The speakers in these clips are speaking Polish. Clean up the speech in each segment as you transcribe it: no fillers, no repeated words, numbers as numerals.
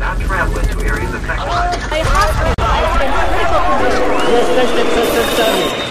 Jesteście przestępcami.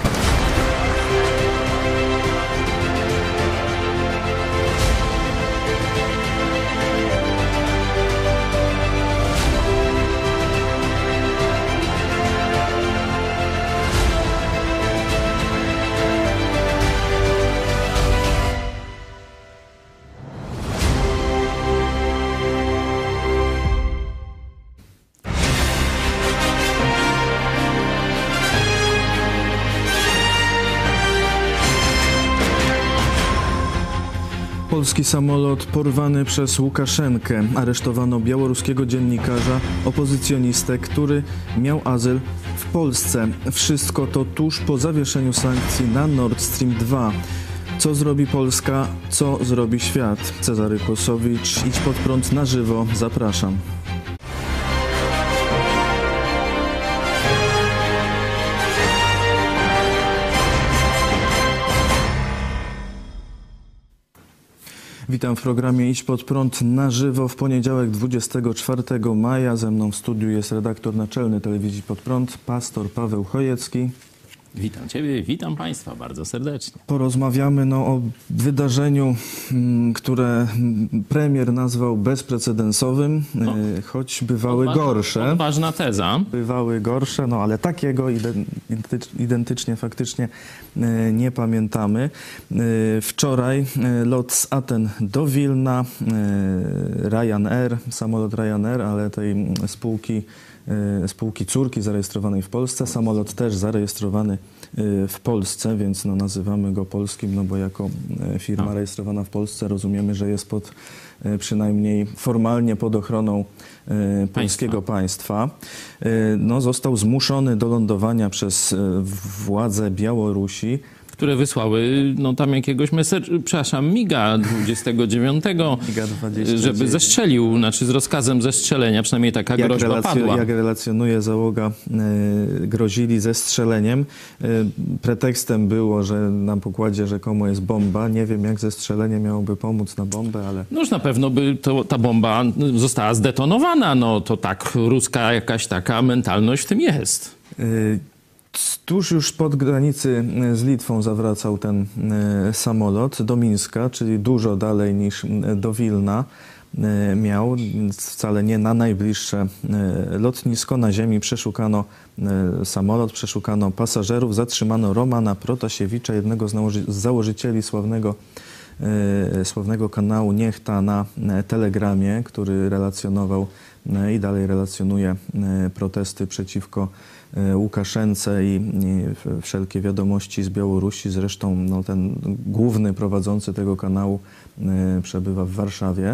Polski samolot porwany przez Łukaszenkę. Aresztowano białoruskiego dziennikarza, opozycjonistę, który miał azyl w Polsce. Wszystko to tuż po zawieszeniu sankcji na Nord Stream 2. Co zrobi Polska? Co zrobi świat? Cezary Kłosowicz, Idź Pod Prąd na żywo. Zapraszam. Witam w programie Idź Pod Prąd na żywo w poniedziałek 24 maja. Ze mną w studiu jest redaktor naczelny telewizji Pod Prąd, pastor Paweł Chojecki. Witam Ciebie, witam Państwa bardzo serdecznie. Porozmawiamy o wydarzeniu, które premier nazwał bezprecedensowym, choć bywały gorsze. Odważna teza. Bywały gorsze, ale takiego identycznie faktycznie nie pamiętamy. Wczoraj lot z Aten do Wilna, Ryanair, samolot Ryanair, ale tej spółki córki zarejestrowanej w Polsce. Samolot też zarejestrowany w Polsce, więc nazywamy go polskim, bo jako firma rejestrowana w Polsce rozumiemy, że jest przynajmniej formalnie pod ochroną polskiego państwa. Został zmuszony do lądowania przez władze Białorusi, które wysłały tam jakiegoś MiGa 29, MiGa 29, żeby zestrzelił, z rozkazem zestrzelenia, przynajmniej taka groźba padła. Jak relacjonuje załoga, grozili zestrzeleniem. Pretekstem było, że na pokładzie rzekomo jest bomba. Nie wiem, jak zestrzelenie miałoby pomóc na bombę, ale... Już na pewno by ta bomba została zdetonowana. To tak, ruska jakaś taka mentalność w tym jest. Tuż już spod granicy z Litwą zawracał ten samolot do Mińska, czyli dużo dalej niż do Wilna miał, więc wcale nie na najbliższe lotnisko. Na ziemi przeszukano samolot, przeszukano pasażerów, zatrzymano Romana Protasiewicza, jednego z założycieli sławnego kanału Niechta na Telegramie, który relacjonował i dalej relacjonuje protesty przeciwko Łukaszence i wszelkie wiadomości z Białorusi. Zresztą ten główny prowadzący tego kanału przebywa w Warszawie.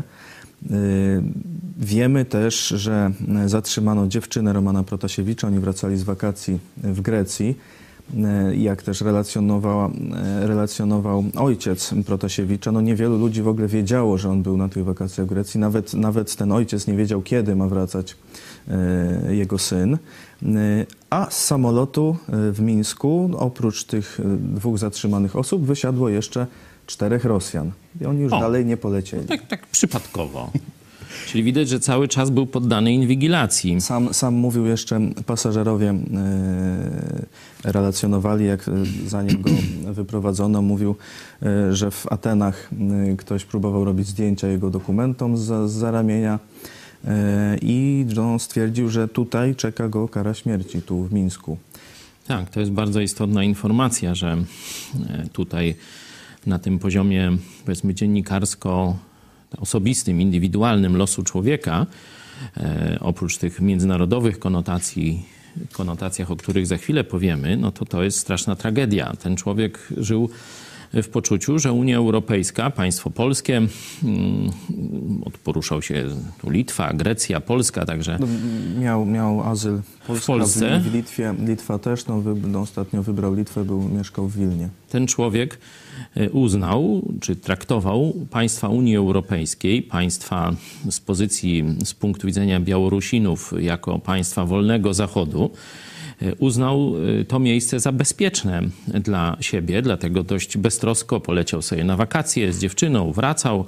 Wiemy też, że zatrzymano dziewczynę Romana Protasiewicza. Oni wracali z wakacji w Grecji. Jak też relacjonował ojciec Protasiewicza, niewielu ludzi w ogóle wiedziało, że on był na tych wakacjach w Grecji. Nawet ten ojciec nie wiedział, kiedy ma wracać jego syn. A z samolotu w Mińsku, oprócz tych dwóch zatrzymanych osób, wysiadło jeszcze 4 Rosjan. I oni już dalej nie polecieli. Tak przypadkowo. Czyli widać, że cały czas był poddany inwigilacji. Sam mówił jeszcze, pasażerowie relacjonowali, zanim go wyprowadzono, mówił, że w Atenach ktoś próbował robić zdjęcia jego dokumentom zza ramienia i stwierdził, że tutaj czeka go kara śmierci, tu w Mińsku. Tak, to jest bardzo istotna informacja, że tutaj na tym poziomie, powiedzmy, dziennikarsko-osobistym, indywidualnym losu człowieka, oprócz tych międzynarodowych konotacjach, o których za chwilę powiemy, to jest straszna tragedia. Ten człowiek żył w poczuciu, że Unia Europejska, państwo polskie, poruszał się tu Litwa, Grecja, Polska także. Miał azyl w Polsce. W Litwie, Litwa też, ostatnio wybrał Litwę, mieszkał w Wilnie. Ten człowiek uznał, czy traktował państwa Unii Europejskiej, państwa z punktu widzenia Białorusinów jako państwa wolnego Zachodu, uznał to miejsce za bezpieczne dla siebie, dlatego dość beztrosko poleciał sobie na wakacje z dziewczyną, wracał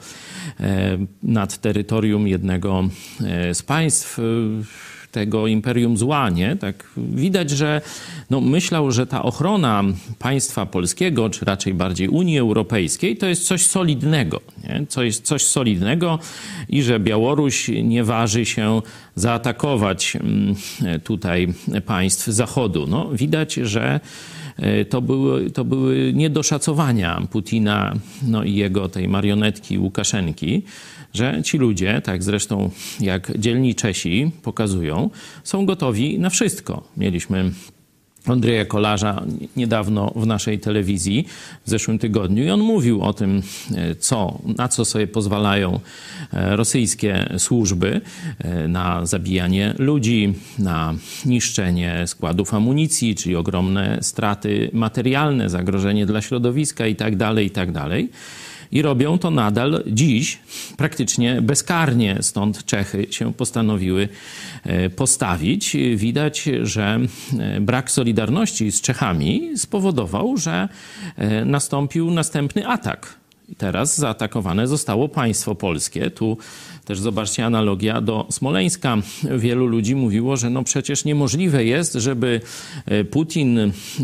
nad terytorium jednego z państw tego imperium zła, nie? Tak widać, że no, myślał, że ta ochrona państwa polskiego, czy raczej bardziej Unii Europejskiej, to jest coś solidnego, nie? Coś solidnego i że Białoruś nie waży się zaatakować tutaj państw Zachodu. No, widać, że to były niedoszacowania Putina no i jego tej marionetki Łukaszenki, że ci ludzie, tak zresztą jak dzielni Czesi pokazują, są gotowi na wszystko. Mieliśmy Andrzeja Kolarza niedawno w naszej telewizji w zeszłym tygodniu i on mówił o tym, na co sobie pozwalają rosyjskie służby, na zabijanie ludzi, na niszczenie składów amunicji, czyli ogromne straty materialne, zagrożenie dla środowiska itd., itd. I robią to nadal dziś, praktycznie bezkarnie. Stąd Czechy się postanowiły postawić. Widać, że brak solidarności z Czechami spowodował, że nastąpił następny atak. I teraz zaatakowane zostało państwo polskie. Tu też zobaczcie analogia do Smoleńska. Wielu ludzi mówiło, że no przecież niemożliwe jest, żeby Putin,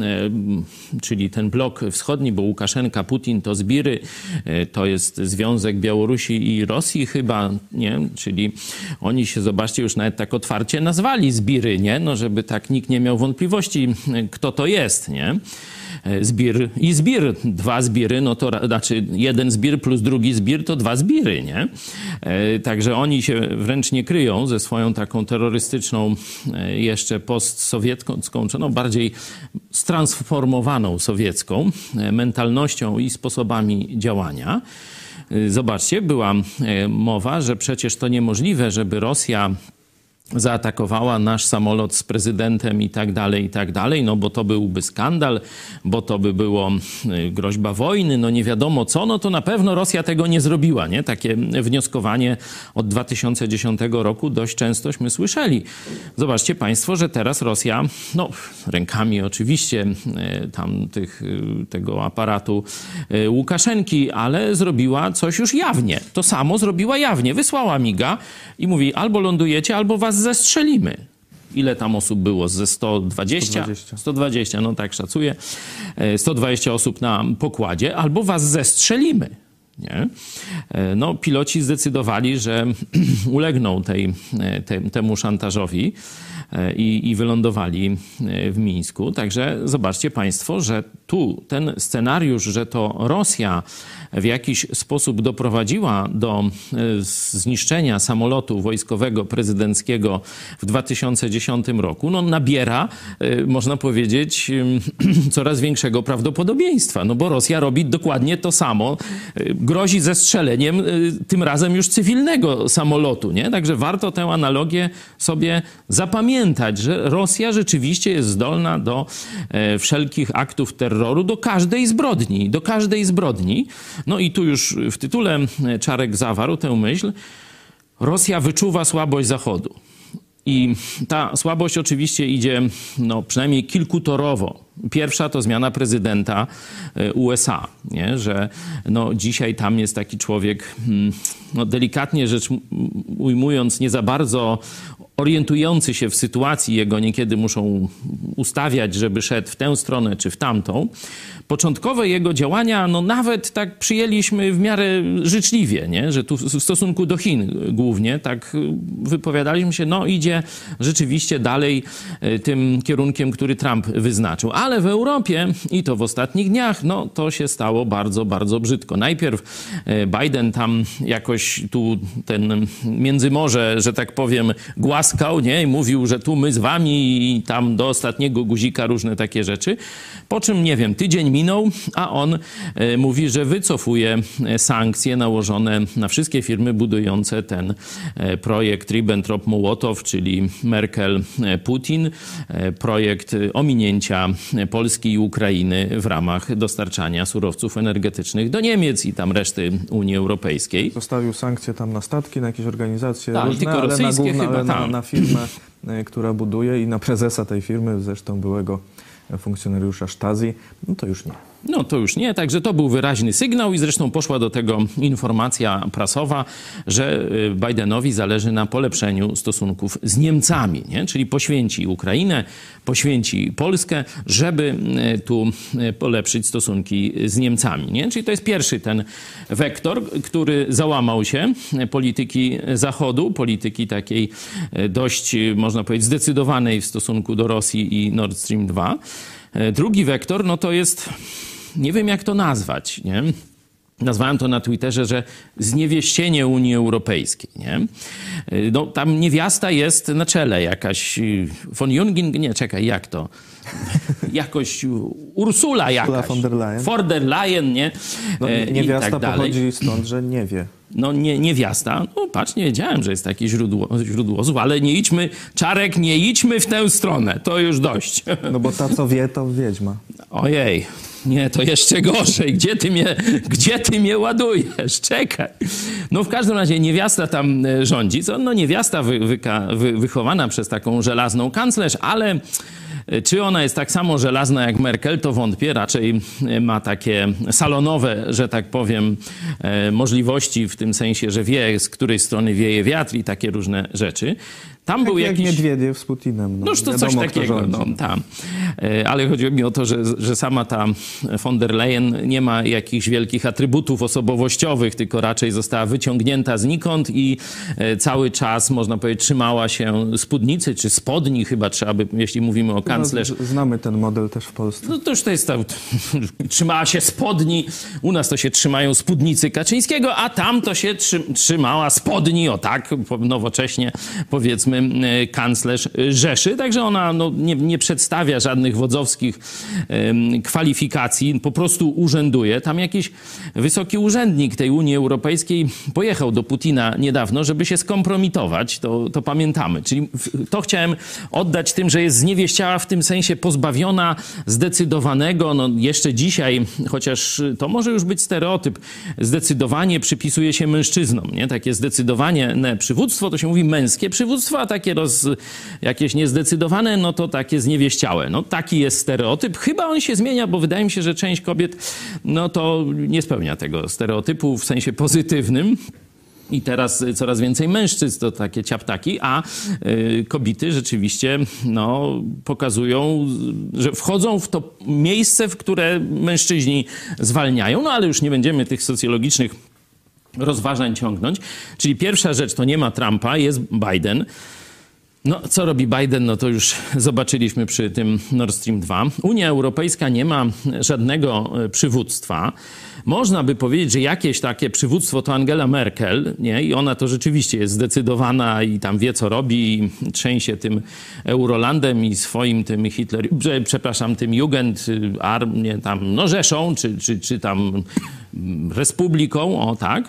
czyli ten blok wschodni, bo Łukaszenka, Putin to zbiry, to jest związek Białorusi i Rosji chyba, nie? Czyli oni się, zobaczcie, już nawet tak otwarcie nazwali zbiry, nie? No żeby tak nikt nie miał wątpliwości, kto to jest, nie? Zbir i zbir. Dwa zbiry, no to znaczy jeden zbir plus drugi zbir to dwa zbiry, nie? Także oni się wręcz nie kryją ze swoją taką terrorystyczną, jeszcze postsowiecką, czy no bardziej stransformowaną sowiecką mentalnością i sposobami działania. Zobaczcie, była mowa, że przecież to niemożliwe, żeby Rosja zaatakowała nasz samolot z prezydentem i tak dalej, no bo to byłby skandal, bo to by było groźba wojny, no nie wiadomo co, no to na pewno Rosja tego nie zrobiła, nie? Takie wnioskowanie od 2010 roku dość częstośmy słyszeli. Zobaczcie państwo, że teraz Rosja, no rękami oczywiście tego aparatu Łukaszenki, ale zrobiła coś już jawnie. To samo zrobiła jawnie. Wysłała miga i mówi, albo lądujecie, albo was zestrzelimy. Ile tam osób było? Ze 120? 120, no tak szacuję. 120 osób na pokładzie, albo was zestrzelimy. Nie? No, piloci zdecydowali, że ulegną temu szantażowi i wylądowali w Mińsku. Także zobaczcie państwo, że tu ten scenariusz, że to Rosja w jakiś sposób doprowadziła do zniszczenia samolotu wojskowego prezydenckiego w 2010 roku, no nabiera, można powiedzieć, coraz większego prawdopodobieństwa. No bo Rosja robi dokładnie to samo. Grozi zestrzeleniem tym razem już cywilnego samolotu, nie? Także warto tę analogię sobie zapamiętać, że Rosja rzeczywiście jest zdolna do wszelkich aktów terroru, do każdej zbrodni. No i tu już w tytule Czarek zawarł tę myśl. Rosja wyczuwa słabość Zachodu. I ta słabość oczywiście idzie no, przynajmniej kilkutorowo. Pierwsza to zmiana prezydenta USA, nie? Że no, dzisiaj tam jest taki człowiek, no, delikatnie rzecz ujmując, nie za bardzo orientujący się w sytuacji, jego niekiedy muszą ustawiać, żeby szedł w tę stronę czy w tamtą. Początkowe jego działania, no nawet tak przyjęliśmy w miarę życzliwie, nie? Że tu w stosunku do Chin głównie tak wypowiadaliśmy się, no idzie rzeczywiście dalej tym kierunkiem, który Trump wyznaczył. Ale w Europie i to w ostatnich dniach, no to się stało bardzo, bardzo brzydko. Najpierw Biden tam jakoś tu ten Międzymorze, że tak powiem, głaskał, nie? I mówił, że tu my z wami i tam do ostatniego guzika różne takie rzeczy. Po czym, nie wiem, tydzień minął, a on mówi, że wycofuje sankcje nałożone na wszystkie firmy budujące ten projekt Ribbentrop-Mołotow, czyli Merkel-Putin, projekt ominięcia Polski i Ukrainy w ramach dostarczania surowców energetycznych do Niemiec i tam reszty Unii Europejskiej. Zostawił sankcje tam na statki, na jakieś organizacje różne, tylko rosyjskie, ale na firmę która buduje i na prezesa tej firmy, zresztą byłego funkcjonariusza Stasi, no to już nie. No to już nie, także to był wyraźny sygnał i zresztą poszła do tego informacja prasowa, że Bidenowi zależy na polepszeniu stosunków z Niemcami, nie? Czyli poświęci Ukrainę, poświęci Polskę, żeby tu polepszyć stosunki z Niemcami, nie? Czyli to jest pierwszy ten wektor, który załamał się polityki Zachodu, polityki takiej dość, można powiedzieć, zdecydowanej w stosunku do Rosji i Nord Stream 2. Drugi wektor, no to jest, nie wiem jak to nazwać, nie? Nazwałem to na Twitterze, że zniewieścienie Unii Europejskiej, nie? No, tam niewiasta jest na czele jakaś, von Junging, nie, czekaj, jak to? Jakoś Ursula jakaś. Von der Leyen, nie? No, niewiasta i tak dalej. pochodzi stąd, że nie wie. No niewiasta, no patrz, nie wiedziałem, że jest takie źródło zła, ale nie idźmy, Czarek, nie idźmy w tę stronę, to już dość. No bo ta, co wie, to wiedźma. Ojej, nie, to jeszcze gorzej, gdzie ty mnie ładujesz, czekaj. No w każdym razie niewiasta tam rządzi, no niewiasta wychowana przez taką żelazną kanclerz, ale czy ona jest tak samo żelazna jak Merkel, to wątpię. Raczej ma takie salonowe, że tak powiem, możliwości w tym sensie, że wie, z której strony wieje wiatr i takie różne rzeczy. Tam tak był jak jakiś... Miedwiediew z Putinem. No już to coś takiego. No, tam. Ale chodziło mi o to, że sama ta von der Leyen nie ma jakichś wielkich atrybutów osobowościowych, tylko raczej została wyciągnięta znikąd i cały czas, można powiedzieć, trzymała się spódnicy, czy spodni chyba trzeba by, jeśli mówimy o kanclerz. No, znamy ten model też w Polsce. No to już to jest trzymała się spodni. U nas to się trzymają spódnicy Kaczyńskiego, a tam to się trzymała spodni, o tak, nowocześnie powiedzmy, kanclerz Rzeszy. Także ona nie przedstawia żadnych wodzowskich kwalifikacji, po prostu urzęduje. Tam jakiś wysoki urzędnik tej Unii Europejskiej pojechał do Putina niedawno, żeby się skompromitować. To pamiętamy. Czyli to chciałem oddać tym, że jest zniewieściała w tym sensie pozbawiona zdecydowanego, no jeszcze dzisiaj, chociaż to może już być stereotyp, zdecydowanie przypisuje się mężczyznom, nie? Takie zdecydowanie przywództwo, to się mówi męskie przywództwo, a takie jakieś niezdecydowane, no to takie zniewieściałe. No taki jest stereotyp. Chyba on się zmienia, bo wydaje mi się, że część kobiet, no to nie spełnia tego stereotypu w sensie pozytywnym. I teraz coraz więcej mężczyzn to takie ciaptaki, a kobiety rzeczywiście pokazują, że wchodzą w to miejsce, w które mężczyźni zwalniają. No ale już nie będziemy tych socjologicznych rozważań ciągnąć. Czyli pierwsza rzecz to nie ma Trumpa, jest Biden. No, co robi Biden? No to już zobaczyliśmy przy tym Nord Stream 2. Unia Europejska nie ma żadnego przywództwa. Można by powiedzieć, że jakieś takie przywództwo to Angela Merkel, nie? I ona to rzeczywiście jest zdecydowana i tam wie, co robi, i trzęsie tym Eurolandem i swoim tym tym Jugendarmię tam, Rzeszą, czy tam Republiką, o tak,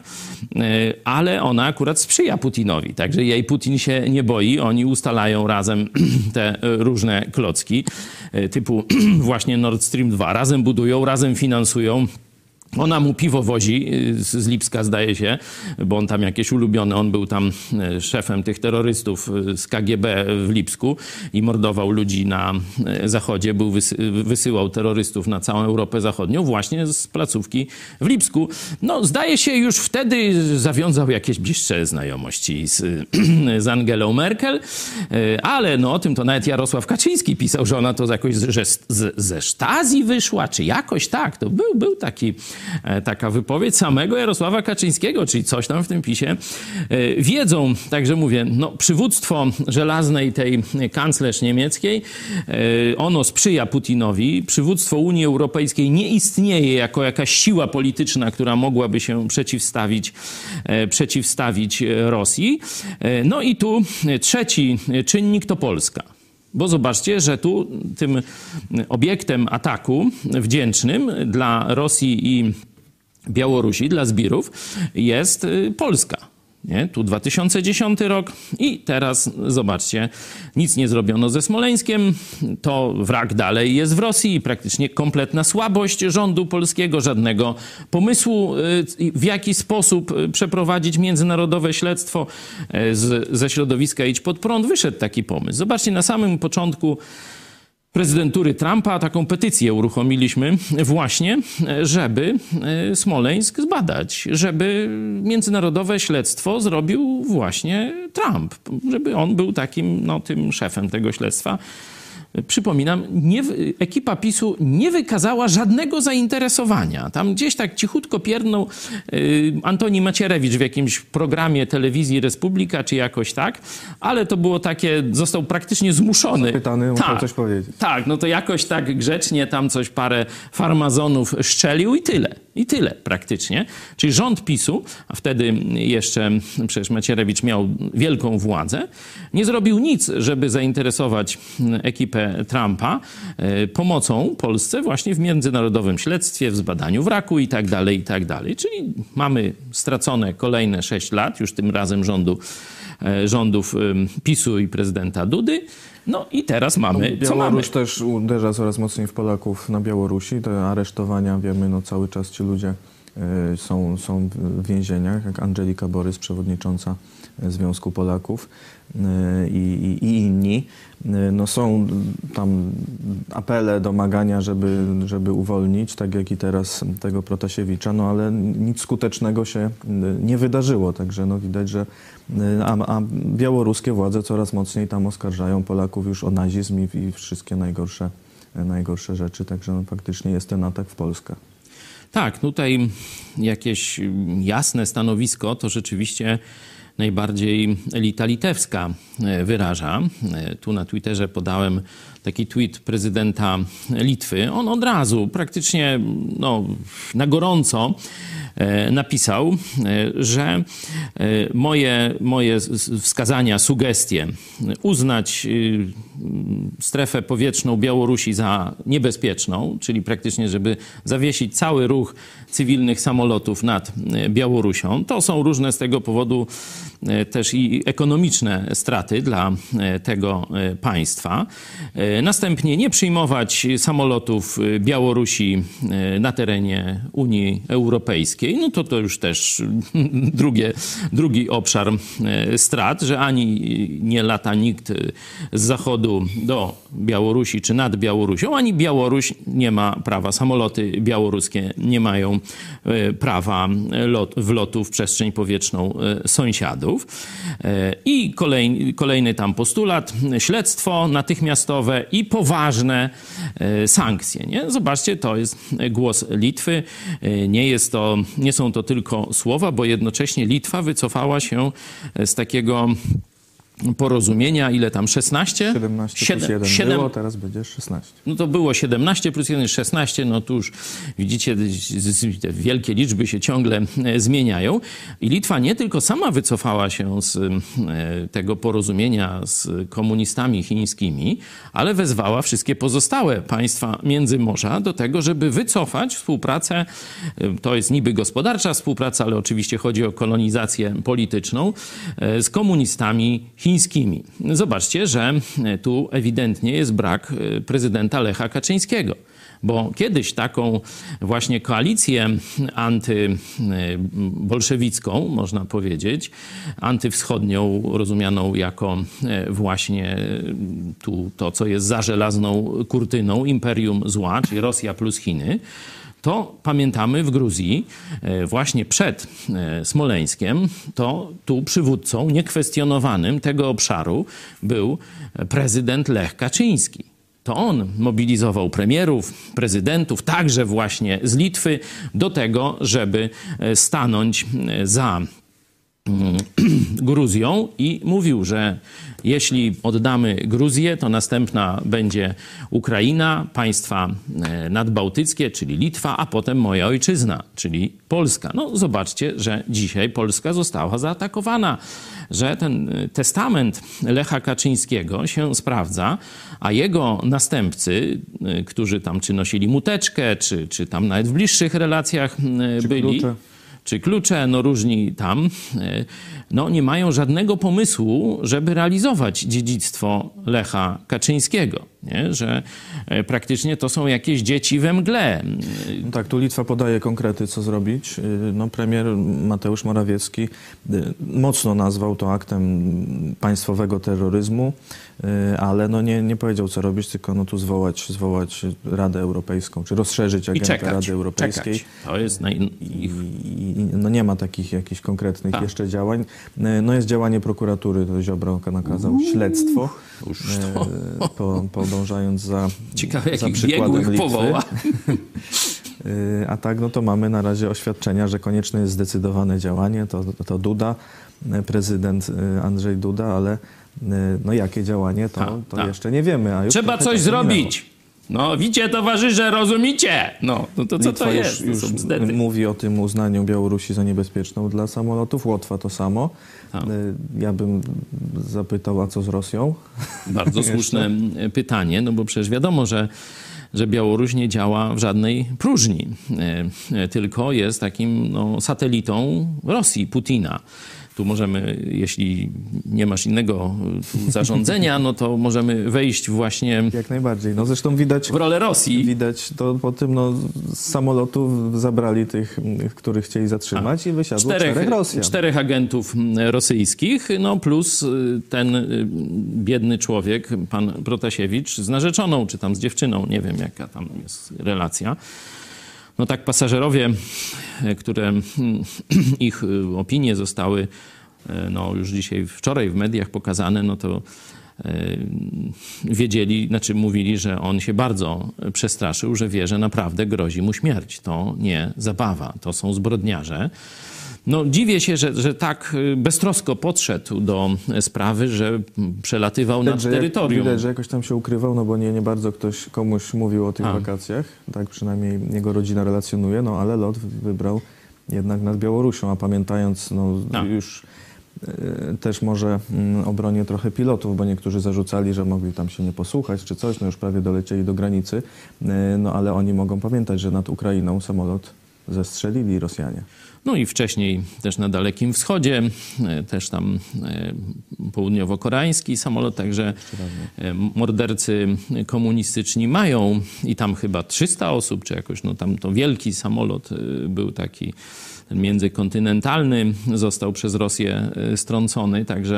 ale ona akurat sprzyja Putinowi, także jej Putin się nie boi, oni ustalają razem te różne klocki typu właśnie Nord Stream 2, razem budują, razem finansują. Ona mu piwo wozi z Lipska, zdaje się, bo on tam jakieś ulubione, on był tam szefem tych terrorystów z KGB w Lipsku i mordował ludzi na zachodzie, wysyłał terrorystów na całą Europę Zachodnią właśnie z placówki w Lipsku. No, zdaje się, już wtedy zawiązał jakieś bliższe znajomości z Angelą Merkel, ale o tym to nawet Jarosław Kaczyński pisał, że ona to jakoś ze Stasi wyszła, czy jakoś tak, to był taka wypowiedź samego Jarosława Kaczyńskiego, czyli coś tam w tym PiSie wiedzą. Także mówię, przywództwo żelaznej tej kanclerz niemieckiej, ono sprzyja Putinowi. Przywództwo Unii Europejskiej nie istnieje jako jakaś siła polityczna, która mogłaby się przeciwstawić Rosji. No i tu trzeci czynnik to Polska. Bo zobaczcie, że tu tym obiektem ataku wdzięcznym dla Rosji i Białorusi, dla zbirów, jest Polska. Nie? Tu 2010 rok i teraz zobaczcie, nic nie zrobiono ze Smoleńskiem, to wrak dalej jest w Rosji, praktycznie kompletna słabość rządu polskiego, żadnego pomysłu, w jaki sposób przeprowadzić międzynarodowe śledztwo ze środowiska Idź Pod Prąd. Wyszedł taki pomysł. Zobaczcie, na samym początku prezydentury Trumpa taką petycję uruchomiliśmy właśnie, żeby Smoleńsk zbadać, żeby międzynarodowe śledztwo zrobił właśnie Trump, żeby on był takim, no, tym szefem tego śledztwa. Przypominam, ekipa PiS-u nie wykazała żadnego zainteresowania. Tam gdzieś tak cichutko pierdnął Antoni Macierewicz w jakimś programie telewizji Republika, czy jakoś tak, ale to było takie, został praktycznie zmuszony. Zapytany, musiał coś powiedzieć. Tak, no to jakoś tak grzecznie tam coś parę farmazonów szczelił i tyle. I tyle praktycznie. Czyli rząd PiS-u, a wtedy jeszcze przecież Macierewicz miał wielką władzę, nie zrobił nic, żeby zainteresować ekipę Trumpa pomocą Polsce właśnie w międzynarodowym śledztwie, w zbadaniu wraku i tak dalej, i tak dalej. Czyli mamy stracone kolejne 6 lat, już tym razem rządów PiS-u i prezydenta Dudy. No i teraz mamy, co mamy? Białoruś też uderza coraz mocniej w Polaków na Białorusi. Te aresztowania, wiemy, no cały czas ci ludzie są w więzieniach, jak Andżelika Borys, przewodnicząca Związku Polaków i inni. No są tam apele, domagania, żeby uwolnić, tak jak i teraz tego Protasiewicza, no ale nic skutecznego się nie wydarzyło. Także no widać, że a białoruskie władze coraz mocniej tam oskarżają Polaków już o nazizm i wszystkie najgorsze rzeczy. Także no faktycznie jest ten atak w Polskę. Tak, tutaj jakieś jasne stanowisko to rzeczywiście najbardziej elita litewska wyraża. Tu na Twitterze podałem taki tweet prezydenta Litwy. On od razu, praktycznie na gorąco napisał, że moje wskazania, sugestie uznać strefę powietrzną Białorusi za niebezpieczną, czyli praktycznie, żeby zawiesić cały ruch cywilnych samolotów nad Białorusią. To są różne z tego powodu też i ekonomiczne straty dla tego państwa. Następnie nie przyjmować samolotów Białorusi na terenie Unii Europejskiej. No to już też drugi obszar strat, że ani nie lata nikt z zachodu do Białorusi czy nad Białorusią, ani Białoruś nie ma prawa, samoloty białoruskie nie mają prawa wlotu w przestrzeń powietrzną sąsiadów. I kolejny tam postulat, śledztwo natychmiastowe i poważne sankcje. Nie? Zobaczcie, to jest głos Litwy. Nie są to tylko słowa, bo jednocześnie Litwa wycofała się z takiego porozumienia, ile tam, 16? 17 plus 1 było, teraz będzie 16. No to było 17 plus 1, 16, no to już widzicie, te wielkie liczby się ciągle zmieniają. I Litwa nie tylko sama wycofała się z tego porozumienia z komunistami chińskimi, ale wezwała wszystkie pozostałe państwa Międzymorza do tego, żeby wycofać współpracę, to jest niby gospodarcza współpraca, ale oczywiście chodzi o kolonizację polityczną, z komunistami chińskimi. Zobaczcie, że tu ewidentnie jest brak prezydenta Lecha Kaczyńskiego, bo kiedyś taką właśnie koalicję antybolszewicką, można powiedzieć, antywschodnią, rozumianą jako właśnie to, co jest za żelazną kurtyną, imperium zła, czyli Rosja plus Chiny, to pamiętamy w Gruzji, właśnie przed Smoleńskiem, to tu przywódcą niekwestionowanym tego obszaru był prezydent Lech Kaczyński. To on mobilizował premierów, prezydentów, także właśnie z Litwy, do tego, żeby stanąć za Gruzją i mówił, że jeśli oddamy Gruzję, to następna będzie Ukraina, państwa nadbałtyckie, czyli Litwa, a potem moja ojczyzna, czyli Polska. No zobaczcie, że dzisiaj Polska została zaatakowana, że ten testament Lecha Kaczyńskiego się sprawdza, a jego następcy, którzy tam czy nosili muteczkę, czy tam nawet w bliższych relacjach byli, czy klucze, no różni tam, no nie mają żadnego pomysłu, żeby realizować dziedzictwo Lecha Kaczyńskiego, nie? Że praktycznie to są jakieś dzieci we mgle. No tak, tu Litwa podaje konkrety, co zrobić. No, premier Mateusz Morawiecki mocno nazwał to aktem państwowego terroryzmu, ale no nie powiedział, co robić, tylko no tu zwołać Radę Europejską, czy rozszerzyć agentę Rady Europejskiej. Czekać. To jest no nie ma takich jakichś konkretnych jeszcze działań. No jest działanie prokuratury, to Ziobro nakazał śledztwo, podążając za ciekawe, za jakich przykładem biegłych Litwy. powoła. A tak, no to mamy na razie oświadczenia, że konieczne jest zdecydowane działanie. To Duda, prezydent Andrzej Duda, ale no jakie działanie, to jeszcze nie wiemy. A już trzeba coś zrobić. No widzicie, towarzysze, rozumiecie? No to co Litwa to jest? Już mówi o tym uznaniu Białorusi za niebezpieczną dla samolotów. Łotwa to samo. Ja bym zapytał, a co z Rosją? Bardzo słuszne pytanie, no bo przecież wiadomo, że Białoruś nie działa w żadnej próżni, tylko jest takim satelitą Rosji, Putina. Tu możemy, jeśli nie masz innego zarządzenia, no to możemy wejść właśnie jak najbardziej. No zresztą widać w rolę Rosji. Widać to po tym, z samolotu zabrali tych, których chcieli zatrzymać i wysiadło 4 Rosjan. 4 agentów rosyjskich, no plus ten biedny człowiek, pan Protasiewicz, z narzeczoną, czy tam z dziewczyną, nie wiem jaka tam jest relacja. No tak pasażerowie, które ich opinie zostały już wczoraj w mediach pokazane, no to wiedzieli, mówili, że on się bardzo przestraszył, że wie, że naprawdę grozi mu śmierć. To nie zabawa, to są zbrodniarze. No dziwię się, że tak beztrosko podszedł do sprawy, że przelatywał nad terytorium. Widać, że jakoś tam się ukrywał, no bo nie bardzo ktoś komuś mówił o tych wakacjach. Tak przynajmniej jego rodzina relacjonuje, no ale lot wybrał jednak nad Białorusią, a pamiętając, już też może obronię trochę pilotów, bo niektórzy zarzucali, że mogli tam się nie posłuchać czy coś, no już prawie dolecieli do granicy, no ale oni mogą pamiętać, że nad Ukrainą samolot zestrzelili Rosjanie. No i wcześniej też na Dalekim Wschodzie, też tam południowo-koreański samolot, także mordercy komunistyczni mają i tam chyba 300 osób, czy jakoś, tam to wielki samolot był taki międzykontynentalny, został przez Rosję strącony, także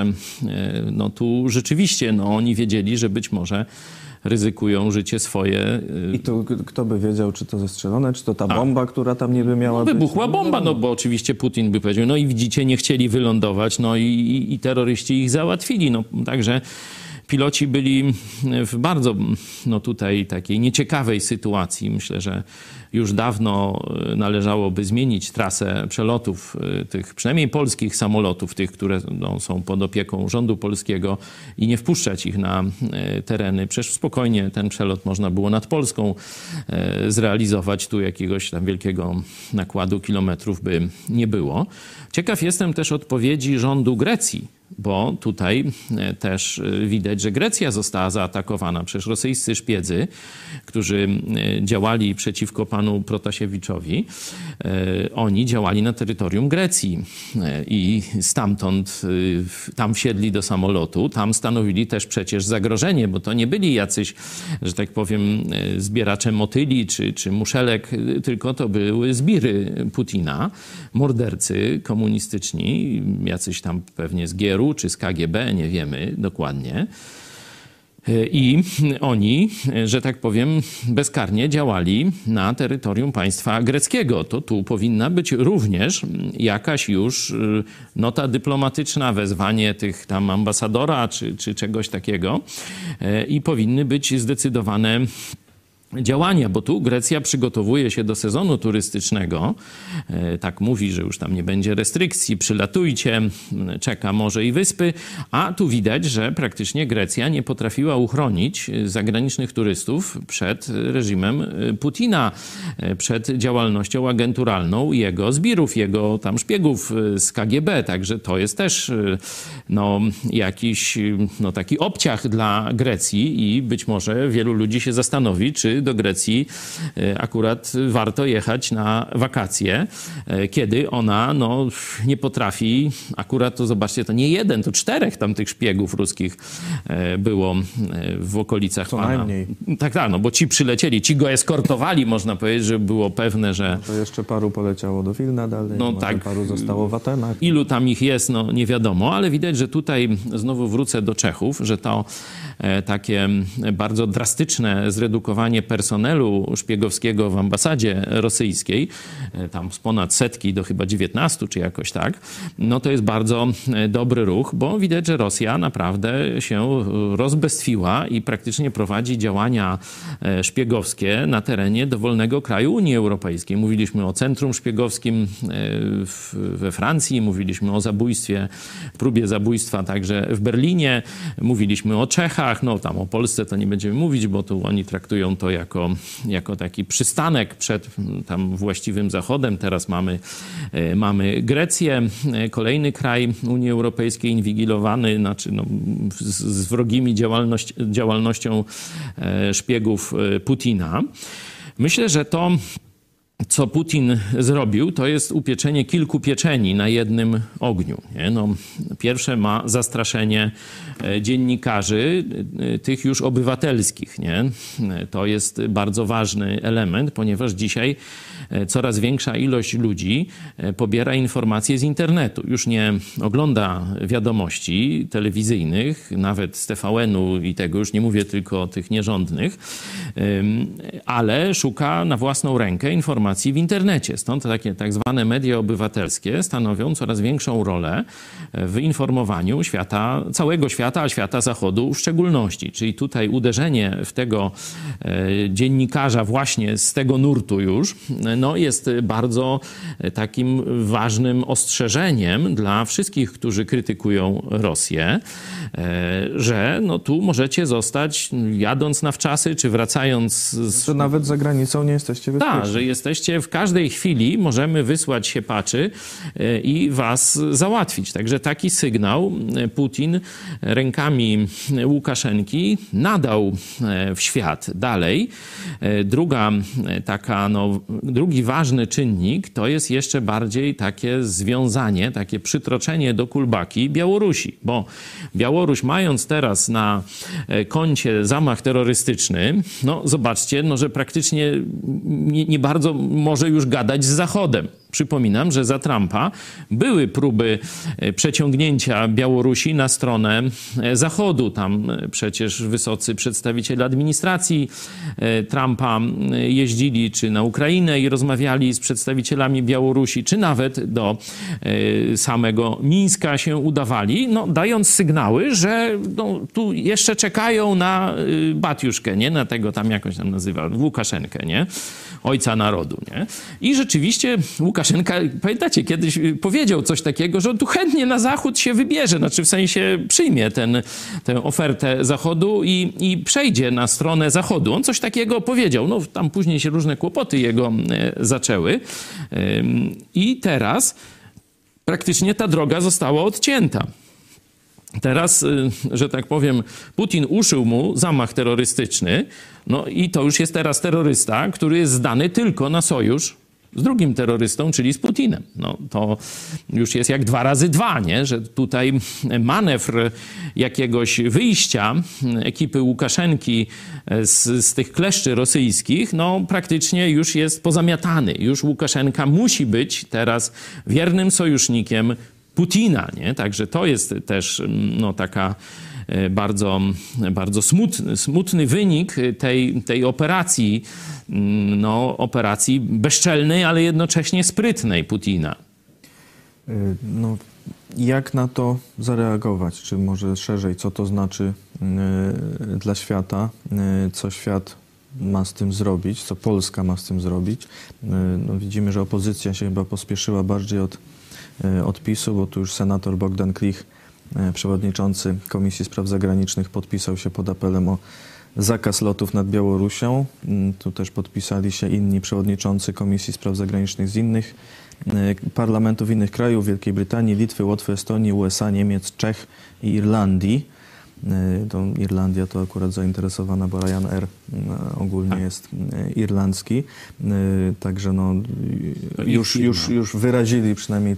tu rzeczywiście oni wiedzieli, że być może ryzykują życie swoje. I tu kto by wiedział, czy to zestrzelone, czy to ta bomba, która tam niby miała być? Wybuchła bomba, bo oczywiście Putin by powiedział, i widzicie, nie chcieli wylądować, i terroryści ich załatwili. Także piloci byli w bardzo tutaj takiej nieciekawej sytuacji. Myślę, że już dawno należałoby zmienić trasę przelotów tych przynajmniej polskich samolotów, tych, które są pod opieką rządu polskiego i nie wpuszczać ich na tereny. Przecież spokojnie ten przelot można było nad Polską zrealizować. Tu jakiegoś tam wielkiego nakładu kilometrów by nie było. Ciekaw jestem też odpowiedzi rządu Grecji, bo tutaj też widać, że Grecja została zaatakowana przez rosyjscy szpiedzy, którzy działali przeciwko panu Protasiewiczowi. Oni działali na terytorium Grecji i stamtąd tam wsiedli do samolotu, tam stanowili też przecież zagrożenie, bo to nie byli jacyś, że tak powiem, zbieracze motyli czy muszelek, tylko to były zbiry Putina, mordercy komunistyczni, jacyś tam pewnie z GRU czy z KGB, nie wiemy dokładnie. I oni, że tak powiem, bezkarnie działali na terytorium państwa greckiego. To tu powinna być również jakaś już nota dyplomatyczna, wezwanie tych tam ambasadora czy czegoś takiego i powinny być zdecydowane działania, bo tu Grecja przygotowuje się do sezonu turystycznego. Tak mówi, że już tam nie będzie restrykcji, przylatujcie, czeka morze i wyspy, a tu widać, że praktycznie Grecja nie potrafiła uchronić zagranicznych turystów przed reżimem Putina, przed działalnością agenturalną jego zbirów, jego tam szpiegów z KGB. Także to jest też jakiś taki obciach dla Grecji i być może wielu ludzi się zastanowi, czy czy do Grecji akurat warto jechać na wakacje, kiedy ona nie potrafi, akurat to zobaczcie, to nie jeden, to 4 tam tych szpiegów ruskich było w okolicach Co pana. najmniej. Tak, no bo ci przylecieli, ci go eskortowali, można powiedzieć, że było pewne, że... To jeszcze paru poleciało do Wilna dalej, może tak. paru zostało w Atenach. Ilu tam ich jest, nie wiadomo, ale widać, że tutaj znowu wrócę do Czechów, że to takie bardzo drastyczne zredukowanie personelu szpiegowskiego w ambasadzie rosyjskiej, tam z ponad 100 do chyba 19 czy jakoś tak, to jest bardzo dobry ruch, bo widać, że Rosja naprawdę się rozbestwiła i praktycznie prowadzi działania szpiegowskie na terenie dowolnego kraju Unii Europejskiej. Mówiliśmy o centrum szpiegowskim we Francji, mówiliśmy o zabójstwie, próbie zabójstwa także w Berlinie, mówiliśmy o Czechach, tam o Polsce to nie będziemy mówić, bo tu oni traktują to jako taki przystanek przed tam właściwym Zachodem. Teraz mamy Grecję, kolejny kraj Unii Europejskiej inwigilowany, z wrogimi działalnością szpiegów Putina. Myślę, że to, co Putin zrobił, to jest upieczenie kilku pieczeni na jednym ogniu. Nie? Pierwsze ma zastraszenie dziennikarzy, tych już obywatelskich. Nie? To jest bardzo ważny element, ponieważ dzisiaj coraz większa ilość ludzi pobiera informacje z internetu. Już nie ogląda wiadomości telewizyjnych, nawet z TVN-u i tego, już nie mówię tylko o tych nierządnych, ale szuka na własną rękę informacji w internecie. Stąd takie tak zwane media obywatelskie stanowią coraz większą rolę w informowaniu świata, całego świata, a świata Zachodu w szczególności. Czyli tutaj uderzenie w tego dziennikarza właśnie z tego nurtu już, jest bardzo takim ważnym ostrzeżeniem dla wszystkich, którzy krytykują Rosję, że tu możecie zostać, jadąc na wczasy, czy wracając To nawet za granicą nie jesteście bezpieczni. Tak, że jesteście w każdej chwili, możemy wysłać siepaczy i was załatwić. Także taki sygnał Putin rękami Łukaszenki nadał w świat dalej. Drugi ważny czynnik to jest jeszcze bardziej takie związanie, takie przytroczenie do kulbaki Białorusi, bo Białoruś, mając teraz na koncie zamach terrorystyczny, zobaczcie, że praktycznie nie bardzo może już gadać z Zachodem. Przypominam, że za Trumpa były próby przeciągnięcia Białorusi na stronę Zachodu. Tam przecież wysocy przedstawiciele administracji Trumpa jeździli czy na Ukrainę i rozmawiali z przedstawicielami Białorusi, czy nawet do samego Mińska się udawali, dając sygnały, że tu jeszcze czekają na Batiuszkę, nie? Na tego tam jakoś tam nazywa, Łukaszenkę, nie? Ojca narodu, nie? I rzeczywiście Łukaszenka, pamiętacie, kiedyś powiedział coś takiego, że on tu chętnie na Zachód się wybierze, w sensie przyjmie tę ofertę Zachodu i przejdzie na stronę Zachodu. On coś takiego powiedział. Tam później się różne kłopoty jego zaczęły. I teraz praktycznie ta droga została odcięta. Teraz, że tak powiem, Putin uszył mu zamach terrorystyczny, i to już jest teraz terrorysta, który jest zdany tylko na sojusz z drugim terrorystą, czyli z Putinem. To już jest jak 2 razy 2, nie? Że tutaj manewr jakiegoś wyjścia ekipy Łukaszenki z tych kleszczy rosyjskich, praktycznie już jest pozamiatany. Już Łukaszenka musi być teraz wiernym sojusznikiem Putina, nie? Także to jest też taka bardzo, bardzo smutny wynik tej operacji, operacji bezczelnej, ale jednocześnie sprytnej Putina. Jak na to zareagować? Czy może szerzej, co to znaczy dla świata? Co świat ma z tym zrobić? Co Polska ma z tym zrobić? Widzimy, że opozycja się chyba pospieszyła bardziej od PiS-u, bo tu już senator Bogdan Klich, przewodniczący Komisji Spraw Zagranicznych, podpisał się pod apelem o zakaz lotów nad Białorusią. Tu też podpisali się inni przewodniczący Komisji Spraw Zagranicznych z innych parlamentów innych krajów, Wielkiej Brytanii, Litwy, Łotwy, Estonii, USA, Niemiec, Czech i Irlandii. To Irlandia to akurat zainteresowana, bo Ryanair ogólnie jest irlandzki. Także no, już wyrazili przynajmniej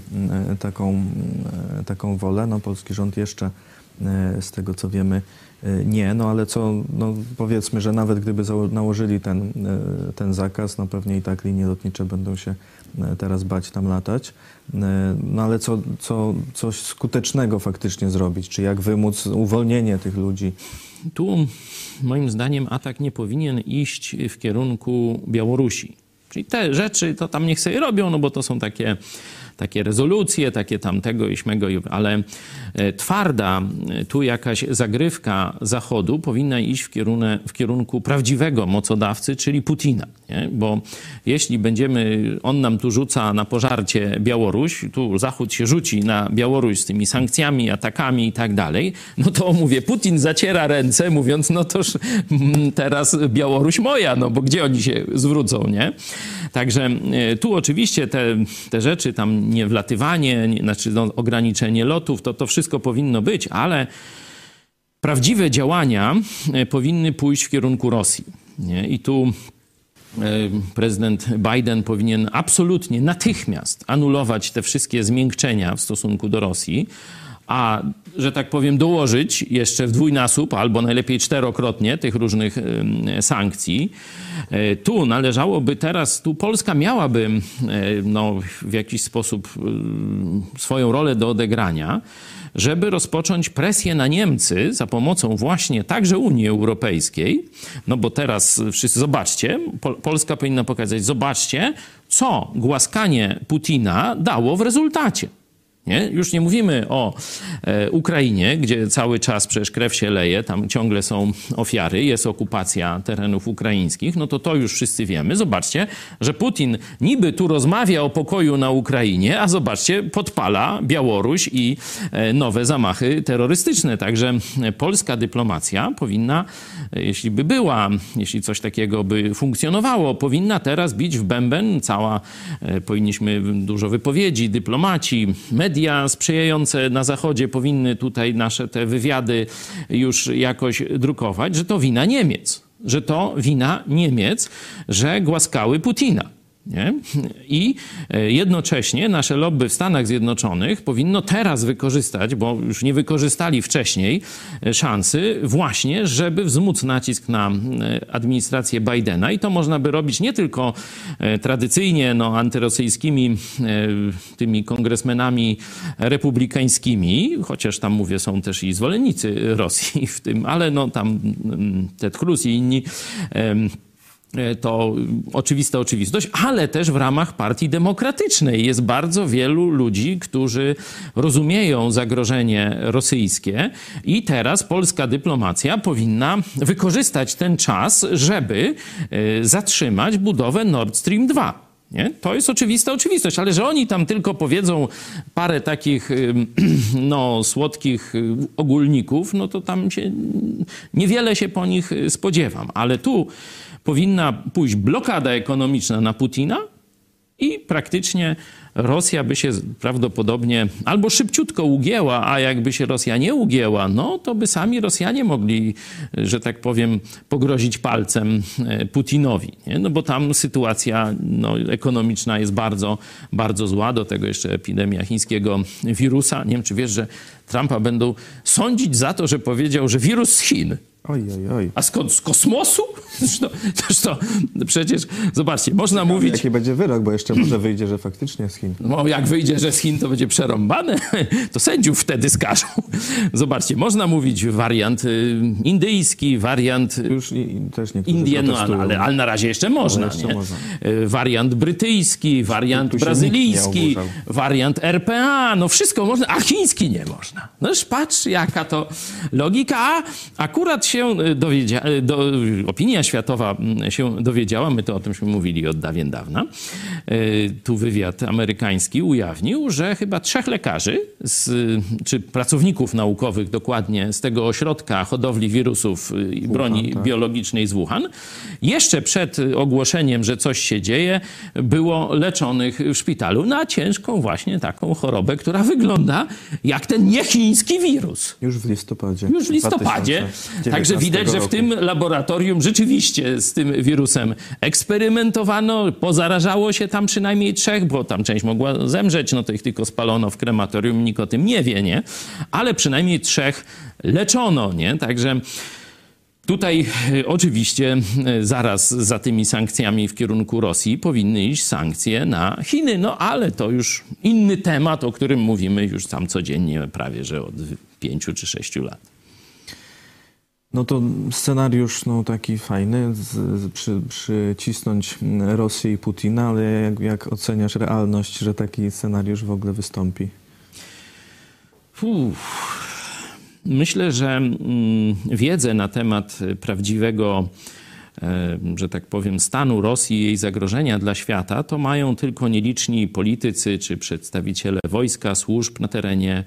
taką wolę. No, polski rząd jeszcze z tego co wiemy nie, no ale powiedzmy, że nawet gdyby nałożyli ten zakaz, no pewnie i tak linie lotnicze będą się teraz bać tam latać. No ale coś skutecznego faktycznie zrobić? Czy jak wymóc uwolnienie tych ludzi? Tu moim zdaniem atak nie powinien iść w kierunku Białorusi. Czyli te rzeczy to tam niech sobie robią, no bo to są takie rezolucje, takie tam tego i śmego, ale twarda tu jakaś zagrywka Zachodu powinna iść w kierunku prawdziwego mocodawcy, czyli Putina. Nie? Bo jeśli on nam tu rzuca na pożarcie Białoruś, tu Zachód się rzuci na Białoruś z tymi sankcjami, atakami i tak dalej, no to mówię, Putin zaciera ręce, mówiąc, no toż teraz Białoruś moja, no bo gdzie oni się zwrócą, nie? Także tu oczywiście te rzeczy, tam niewlatywanie, ograniczenie lotów, to wszystko powinno być, ale prawdziwe działania powinny pójść w kierunku Rosji. Nie? I tu prezydent Biden powinien absolutnie natychmiast anulować te wszystkie zmiękczenia w stosunku do Rosji, a, że tak powiem, dołożyć jeszcze w dwójnasób albo najlepiej 4-krotnie tych różnych sankcji. Tu należałoby teraz, Polska miałaby w jakiś sposób swoją rolę do odegrania, żeby rozpocząć presję na Niemcy za pomocą właśnie także Unii Europejskiej, no bo teraz wszyscy, zobaczcie, Polska powinna pokazać, zobaczcie, co głaskanie Putina dało w rezultacie. Nie? Już nie mówimy o Ukrainie, gdzie cały czas przecież krew się leje, tam ciągle są ofiary, jest okupacja terenów ukraińskich, no to już wszyscy wiemy. Zobaczcie, że Putin niby tu rozmawia o pokoju na Ukrainie, a zobaczcie, podpala Białoruś i nowe zamachy terrorystyczne. Także polska dyplomacja powinna, jeśli coś takiego by funkcjonowało, powinna teraz bić w bęben. Powinniśmy dużo wypowiedzi, dyplomaci, media sprzyjające na Zachodzie powinny tutaj nasze te wywiady już jakoś drukować, że to wina Niemiec, że głaskały Putina. Nie? I jednocześnie nasze lobby w Stanach Zjednoczonych powinno teraz wykorzystać, bo już nie wykorzystali wcześniej szansy właśnie, żeby wzmóc nacisk na administrację Bidena i to można by robić nie tylko tradycyjnie antyrosyjskimi tymi kongresmenami republikańskimi, chociaż tam mówię są też i zwolennicy Rosji w tym, ale tam Ted Cruz i inni to oczywista oczywistość, ale też w ramach Partii Demokratycznej jest bardzo wielu ludzi, którzy rozumieją zagrożenie rosyjskie i teraz polska dyplomacja powinna wykorzystać ten czas, żeby zatrzymać budowę Nord Stream 2. Nie? To jest oczywista oczywistość, ale że oni tam tylko powiedzą parę takich słodkich ogólników, no to tam niewiele się po nich spodziewam, ale tu powinna pójść blokada ekonomiczna na Putina i praktycznie Rosja by się prawdopodobnie albo szybciutko ugięła, a jakby się Rosja nie ugięła, no to by sami Rosjanie mogli, że tak powiem, pogrozić palcem Putinowi. Nie? No bo tam sytuacja ekonomiczna jest bardzo, bardzo zła. Do tego jeszcze epidemia chińskiego wirusa. Nie wiem, czy wiesz, że Trumpa będą sądzić za to, że powiedział, że wirus z Chin. Oj. A skąd? Z kosmosu? Zresztą przecież, zobaczcie, można mówić... Jaki będzie wyrok, bo jeszcze może wyjdzie, że faktycznie z Chin. No, jak wyjdzie, że z Chin, to będzie przerąbane, to sędziów wtedy skażą. Zobaczcie, można mówić wariant indyjski, wariant już też Indian, ale na razie jeszcze można. Wariant brytyjski, wariant brazylijski, wariant RPA, wszystko można, a chiński nie można. Patrz, jaka to logika, a akurat się opinia światowa się dowiedziała, my to o tymśmy mówili od dawien dawna, tu wywiad amerykański ujawnił, że chyba 3 lekarzy, czy pracowników naukowych dokładnie z tego ośrodka hodowli wirusów i broni biologicznej z Wuhan, jeszcze przed ogłoszeniem, że coś się dzieje, było leczonych w szpitalu na ciężką właśnie taką chorobę, która wygląda jak ten niechiński wirus. Już w listopadzie. Także widać, że w tym laboratorium rzeczywiście z tym wirusem eksperymentowano, pozarażało się tam przynajmniej 3, bo tam część mogła zemrzeć, no to ich tylko spalono w krematorium, nikt o tym nie wie, nie? Ale przynajmniej 3 leczono, nie? Także tutaj oczywiście zaraz za tymi sankcjami w kierunku Rosji powinny iść sankcje na Chiny, no ale to już inny temat, o którym mówimy już tam codziennie prawie, że od 5 czy 6 lat. No to scenariusz taki fajny, przycisnąć Rosję i Putina, ale jak oceniasz realność, że taki scenariusz w ogóle wystąpi? Myślę, że wiedzę na temat prawdziwego, że tak powiem, stanu Rosji i jej zagrożenia dla świata, to mają tylko nieliczni politycy czy przedstawiciele wojska, służb na terenie,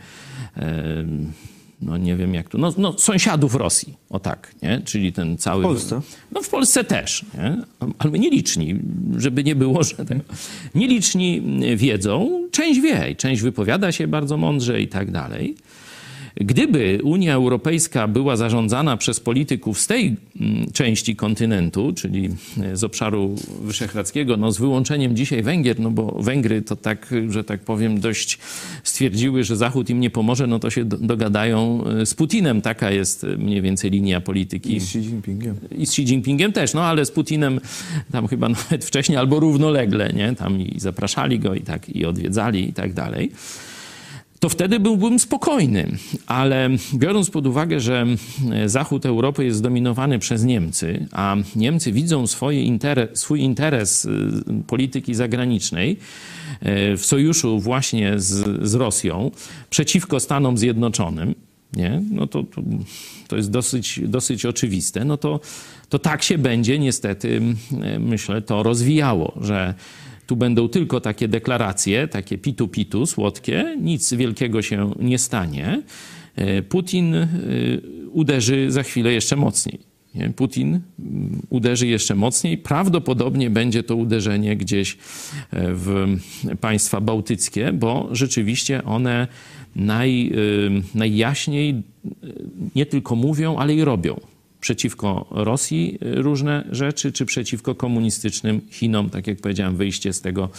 no nie wiem jak tu, sąsiadów Rosji, o tak, nie? Czyli ten cały... W Polsce? No w Polsce też, nie? Ale nieliczni, żeby nie było, że tak. Nieliczni wiedzą, część wie, część wypowiada się bardzo mądrze i tak dalej. Gdyby Unia Europejska była zarządzana przez polityków z tej części kontynentu, czyli z obszaru wyszehradzkiego, no z wyłączeniem dzisiaj Węgier, no bo Węgry to tak, że tak powiem, dość stwierdziły, że Zachód im nie pomoże, no to się dogadają z Putinem. Taka jest mniej więcej linia polityki. I z Xi Jinpingiem. I z Xi Jinpingiem też, no ale z Putinem tam chyba nawet wcześniej albo równolegle, nie? Tam i zapraszali go i odwiedzali i tak dalej. To wtedy byłbym spokojny, ale biorąc pod uwagę, że zachód Europy jest zdominowany przez Niemcy, a Niemcy widzą swój interes polityki zagranicznej w sojuszu właśnie z Rosją przeciwko Stanom Zjednoczonym, nie? No to jest dosyć oczywiste, no to tak się będzie niestety, myślę, to rozwijało, że tu będą tylko takie deklaracje, takie pitu-pitu, słodkie, nic wielkiego się nie stanie. Putin uderzy za chwilę jeszcze mocniej. Nie? Putin uderzy jeszcze mocniej. Prawdopodobnie będzie to uderzenie gdzieś w państwa bałtyckie, bo rzeczywiście one najjaśniej nie tylko mówią, ale i robią. Przeciwko Rosji różne rzeczy, czy przeciwko komunistycznym Chinom, tak jak powiedziałem, wyjście z tego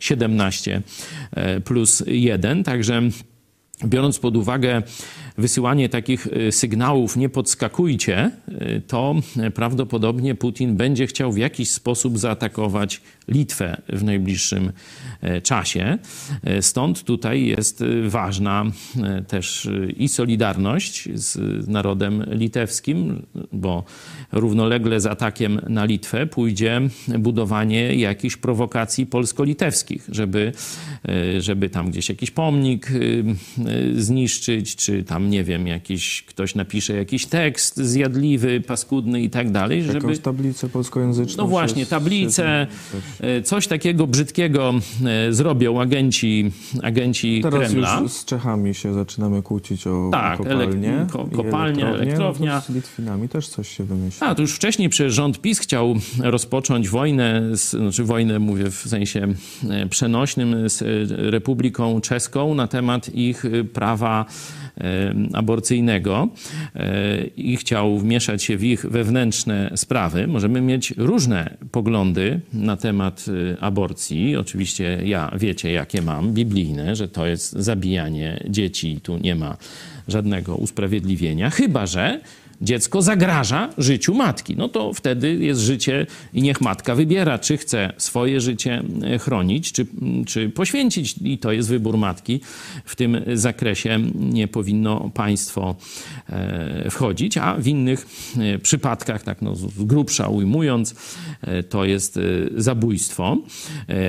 17+1. Także biorąc pod uwagę wysyłanie takich sygnałów nie podskakujcie, to prawdopodobnie Putin będzie chciał w jakiś sposób zaatakować Litwę w najbliższym czasie. Stąd tutaj jest ważna też i solidarność z narodem litewskim, bo równolegle z atakiem na Litwę pójdzie budowanie jakichś prowokacji polsko-litewskich, żeby tam gdzieś jakiś pomnik zniszczyć, czy tam, nie wiem, ktoś napisze jakiś tekst zjadliwy, paskudny i tak dalej. Jakąś tablicę polskojęzyczną. No właśnie, tablicę, coś takiego brzydkiego zrobią agenci Teraz Kremla. Już z Czechami się zaczynamy kłócić o tak, kopalnie. Kopalnia, elektrownia. No z Litwinami też coś się wymyśli. To już wcześniej przecież rząd PiS chciał rozpocząć wojnę, wojnę mówię w sensie przenośnym, z Republiką Czeską na temat ich prawa aborcyjnego i chciał wmieszać się w ich wewnętrzne sprawy. Możemy mieć różne poglądy na temat aborcji. Oczywiście wiecie, jakie mam, biblijne, że to jest zabijanie dzieci i tu nie ma żadnego usprawiedliwienia, chyba że dziecko zagraża życiu matki. No to wtedy jest życie i niech matka wybiera, czy chce swoje życie chronić, czy poświęcić. I to jest wybór matki. W tym zakresie nie powinno państwo wchodzić, a w innych przypadkach, z grubsza ujmując, to jest zabójstwo.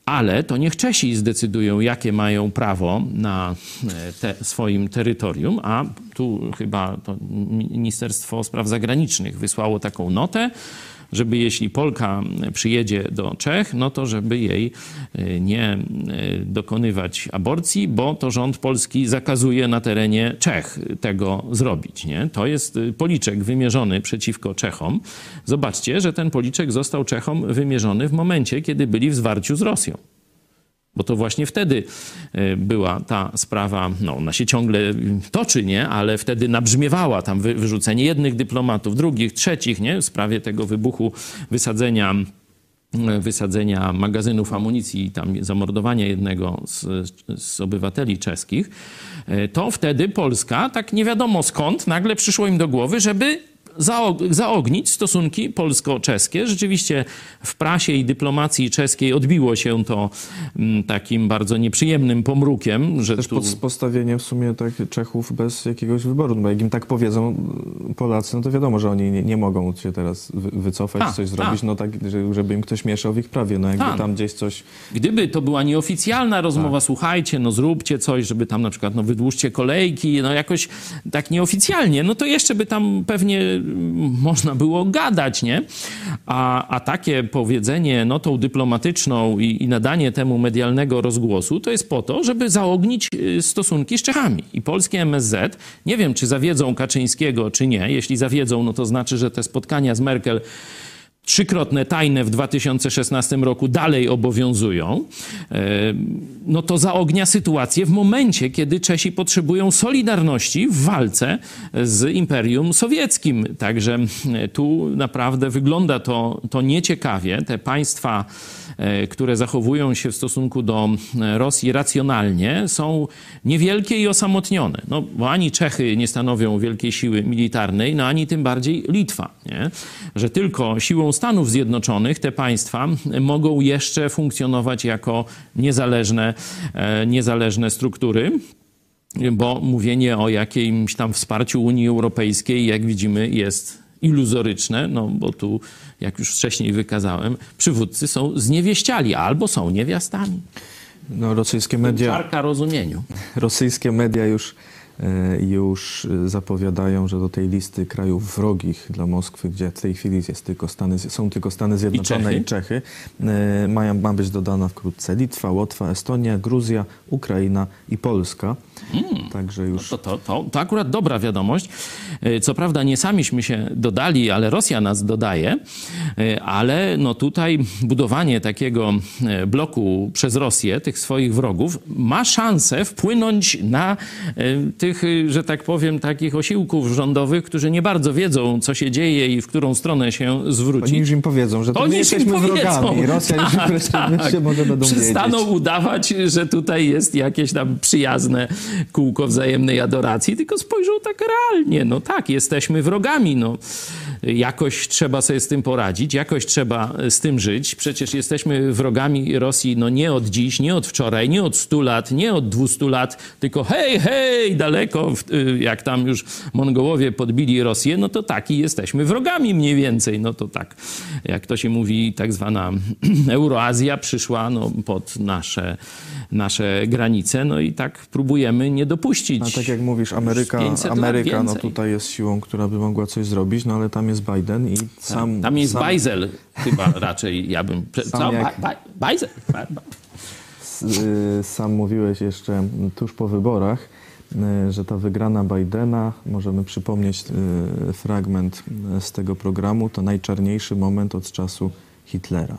Ale to niech Czesi zdecydują, jakie mają prawo na swoim terytorium, a tu chyba to Ministerstwo Spraw Zagranicznych wysłało taką notę, żeby jeśli Polka przyjedzie do Czech, no to żeby jej nie dokonywać aborcji, bo to rząd polski zakazuje na terenie Czech tego zrobić. Nie? To jest policzek wymierzony przeciwko Czechom. Zobaczcie, że ten policzek został Czechom wymierzony w momencie, kiedy byli w zwarciu z Rosją. Bo to właśnie wtedy była ta sprawa, no ona się ciągle toczy, nie? Ale wtedy nabrzmiewała tam wyrzucenie jednych dyplomatów, drugich, trzecich, nie? W sprawie tego wybuchu wysadzenia magazynów amunicji i tam zamordowania jednego z obywateli czeskich, to wtedy Polska, tak nie wiadomo skąd, nagle przyszło im do głowy, żeby zaognić stosunki polsko-czeskie. Rzeczywiście w prasie i dyplomacji czeskiej odbiło się to takim bardzo nieprzyjemnym pomrukiem, że też tu... postawienie w sumie tak Czechów bez jakiegoś wyboru, bo jak im tak powiedzą Polacy, no to wiadomo, że oni nie mogą się teraz wycofać, coś zrobić, no tak, żeby im ktoś mieszał w ich prawie, no jakby tam gdzieś coś... Gdyby to była nieoficjalna rozmowa, słuchajcie, no zróbcie coś, żeby tam na przykład, no wydłużcie kolejki, no jakoś tak nieoficjalnie, no to jeszcze by tam pewnie można było gadać, nie? A takie powiedzenie notą dyplomatyczną i nadanie temu medialnego rozgłosu, to jest po to, żeby zaognić stosunki z Czechami. I polskie MSZ, nie wiem, czy zawiedzą Kaczyńskiego, czy nie. Jeśli zawiedzą, no to znaczy, że te spotkania z Merkel trzykrotne tajne w 2016 roku dalej obowiązują, no to zaognia sytuację w momencie, kiedy Czesi potrzebują solidarności w walce z Imperium Sowieckim. Także tu naprawdę wygląda to nieciekawie. Te państwa, które zachowują się w stosunku do Rosji racjonalnie, są niewielkie i osamotnione. No, bo ani Czechy nie stanowią wielkiej siły militarnej, no ani tym bardziej Litwa, nie? Że tylko siłą Stanów Zjednoczonych te państwa mogą jeszcze funkcjonować jako niezależne struktury, bo mówienie o jakimś tam wsparciu Unii Europejskiej, jak widzimy, jest iluzoryczne, no bo tu, jak już wcześniej wykazałem, przywódcy są zniewieściali albo są niewiastami. No, rosyjskie media... Czarka rozumieniu. Rosyjskie media już zapowiadają, że do tej listy krajów wrogich dla Moskwy, gdzie w tej chwili są tylko Stany Zjednoczone i Czechy, ma być dodana wkrótce Litwa, Łotwa, Estonia, Gruzja, Ukraina i Polska. Także już... No to akurat dobra wiadomość. Co prawda nie samiśmy się dodali, ale Rosja nas dodaje, ale no tutaj budowanie takiego bloku przez Rosję, tych swoich wrogów, ma szansę wpłynąć na tych, że tak powiem, takich osiłków rządowych, którzy nie bardzo wiedzą, co się dzieje i w którą stronę się zwrócić. Oni już im powiedzą, że to my jesteśmy wrogami. Rosja już wreszcie może będą przestaną wiedzieć. udawać, że tutaj jest jakieś tam przyjazne kółko wzajemnej adoracji, tylko spojrzą tak realnie. No tak, jesteśmy wrogami. No. Jakoś trzeba sobie z tym poradzić, jakoś trzeba z tym żyć. Przecież jesteśmy wrogami Rosji no nie od dziś, nie od wczoraj, nie od 100 lat, nie od 200 lat, tylko hej, daleko, jak tam już Mongołowie podbili Rosję, no to taki jesteśmy wrogami mniej więcej. No to tak, jak to się mówi, tak zwana Euroazja przyszła no, pod nasze granice, no i tak próbujemy nie dopuścić. A tak jak mówisz, Ameryka no tutaj jest siłą, która by mogła coś zrobić, no ale tam jest Biden i tam jest Bajzel chyba raczej, ja bym... Bajzel? Sam mówiłeś jeszcze tuż po wyborach, że ta wygrana Bidena, możemy przypomnieć fragment z tego programu, to najczarniejszy moment od czasu Hitlera.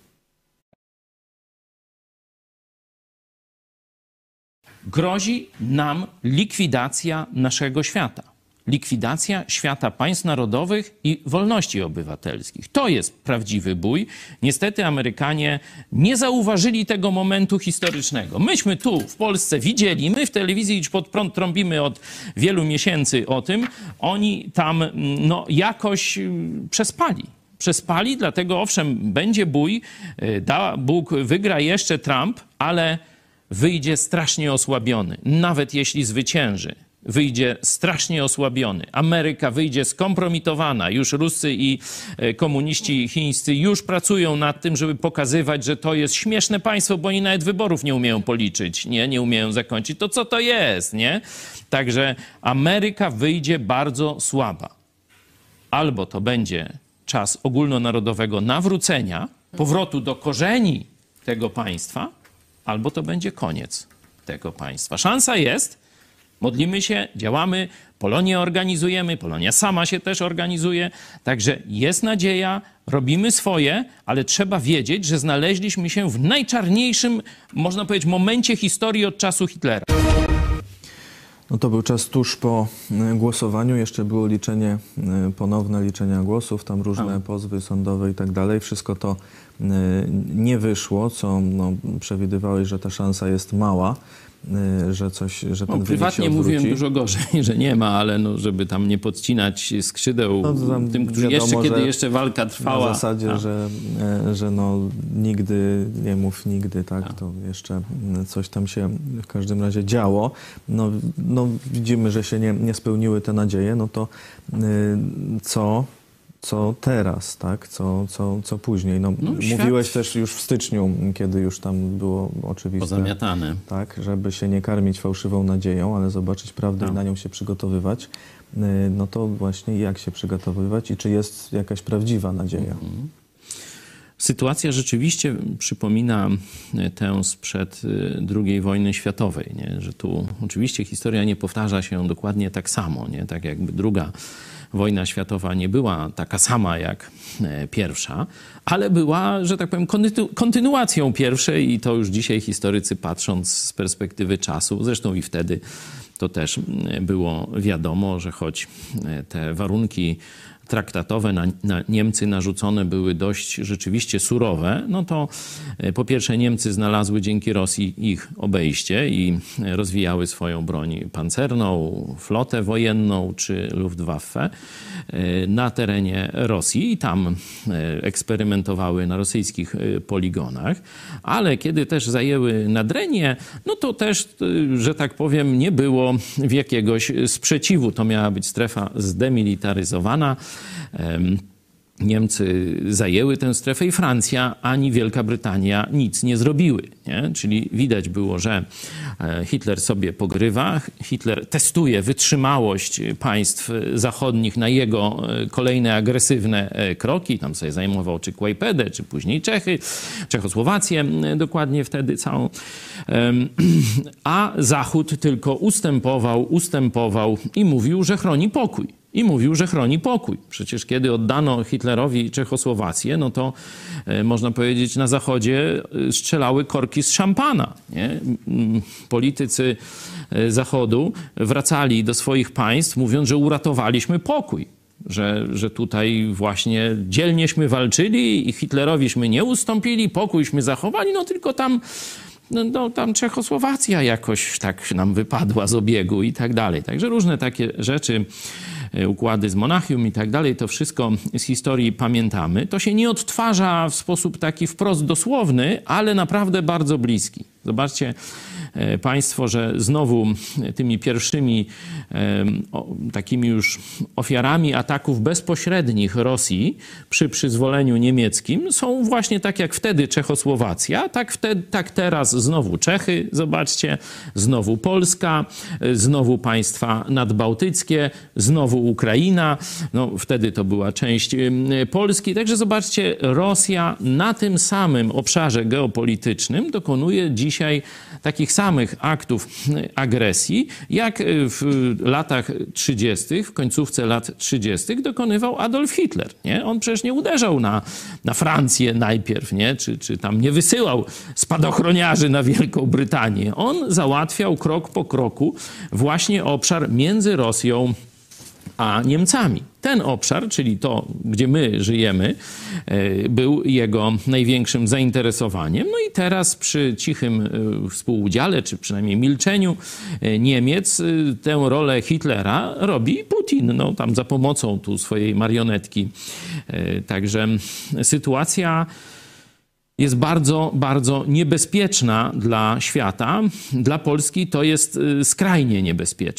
Grozi nam likwidacja naszego świata. Likwidacja świata państw narodowych i wolności obywatelskich. To jest prawdziwy bój. Niestety Amerykanie nie zauważyli tego momentu historycznego. Myśmy tu w Polsce widzieli, my w telewizji Idź Pod Prąd trąbimy od wielu miesięcy o tym. Oni tam no, jakoś przespali, dlatego owszem, będzie bój, Bóg wygra jeszcze Trump, ale wyjdzie strasznie osłabiony, nawet jeśli zwycięży. wyjdzie strasznie osłabiony. Ameryka wyjdzie skompromitowana. Już Ruscy i komuniści chińscy już pracują nad tym, żeby pokazywać, że to jest śmieszne państwo, bo oni nawet wyborów nie umieją policzyć, nie umieją zakończyć. To co to jest, nie? Także Ameryka wyjdzie bardzo słaba. Albo to będzie czas ogólnonarodowego nawrócenia, powrotu do korzeni tego państwa, albo to będzie koniec tego państwa. Szansa jest, modlimy się, działamy, Polonię organizujemy, Polonia sama się też organizuje, także jest nadzieja, robimy swoje, ale trzeba wiedzieć, że znaleźliśmy się w najczarniejszym, można powiedzieć, momencie historii od czasu Hitlera. No to był czas tuż po głosowaniu, jeszcze było ponowne liczenie głosów, tam różne pozwy sądowe i tak dalej. Wszystko to nie wyszło, co przewidywałeś, że ta szansa jest mała, że ten wynik się prywatnie odwróci. mówiłem dużo gorzej, że nie ma, ale żeby tam nie podcinać skrzydeł tym, którzy kiedy jeszcze walka trwała. Na zasadzie, że nigdy, nie mów nigdy, tak, to jeszcze coś tam się w każdym razie działo. Widzimy, że się nie spełniły te nadzieje, no to co teraz, tak? Co później? Mówiłeś też już w styczniu, kiedy już tam było oczywiste, pozamiatane. Tak, żeby się nie karmić fałszywą nadzieją, ale zobaczyć prawdę i na nią się przygotowywać. No to właśnie jak się przygotowywać i czy jest jakaś prawdziwa nadzieja? Sytuacja rzeczywiście przypomina tę sprzed II wojny światowej, nie? Że tu oczywiście historia nie powtarza się dokładnie tak samo, nie? Tak jakby druga wojna światowa nie była taka sama jak pierwsza, ale była, że tak powiem, kontynuacją pierwszej i to już dzisiaj historycy, patrząc z perspektywy czasu, zresztą i wtedy to też było wiadomo, że choć te warunki traktatowe na Niemcy narzucone były dość rzeczywiście surowe, no to po pierwsze Niemcy znalazły dzięki Rosji ich obejście i rozwijały swoją broń pancerną, flotę wojenną czy Luftwaffe na terenie Rosji i tam eksperymentowały na rosyjskich poligonach, ale kiedy też zajęły Nadrenię, no to też, że tak powiem, nie było jakiegoś sprzeciwu. To miała być strefa zdemilitaryzowana. Niemcy zajęły tę strefę i Francja ani Wielka Brytania nic nie zrobiły. Nie? Czyli widać było, że Hitler sobie pogrywa, Hitler testuje wytrzymałość państw zachodnich na jego kolejne agresywne kroki. Tam sobie zajmował czy Kłajpedę, czy później Czechy, Czechosłowację dokładnie wtedy całą. A Zachód tylko ustępował i mówił, że chroni pokój. Przecież kiedy oddano Hitlerowi Czechosłowację, no to można powiedzieć na Zachodzie strzelały korki z szampana. Nie? Politycy Zachodu wracali do swoich państw, mówiąc, że uratowaliśmy pokój. Że tutaj właśnie dzielnieśmy walczyli i Hitlerowiśmy nie ustąpili, pokójśmy zachowali, no tylko tam Czechosłowacja jakoś tak nam wypadła z obiegu i tak dalej. Także różne takie rzeczy, układy z Monachium i tak dalej, to wszystko z historii pamiętamy. To się nie odtwarza w sposób taki wprost dosłowny, ale naprawdę bardzo bliski. Zobaczcie państwo, że znowu tymi pierwszymi takimi już ofiarami ataków bezpośrednich Rosji przy przyzwoleniu niemieckim są właśnie tak jak wtedy Czechosłowacja, tak teraz znowu Czechy, zobaczcie, znowu Polska, znowu państwa nadbałtyckie, znowu Ukraina, no wtedy to była część Polski. Także zobaczcie, Rosja na tym samym obszarze geopolitycznym dokonuje dzisiaj takich samych aktów agresji, jak w latach 30., w końcówce lat 30. dokonywał Adolf Hitler. Nie? On przecież nie uderzał na Francję najpierw, nie? Czy tam nie wysyłał spadochroniarzy na Wielką Brytanię. On załatwiał krok po kroku właśnie obszar między Rosją a Niemcami. Ten obszar, czyli to, gdzie my żyjemy, był jego największym zainteresowaniem. No i teraz przy cichym współudziale, czy przynajmniej milczeniu Niemiec, tę rolę Hitlera robi Putin, no tam za pomocą tu swojej marionetki. Także sytuacja jest bardzo, bardzo niebezpieczna dla świata. Dla Polski to jest skrajnie niebezpieczna.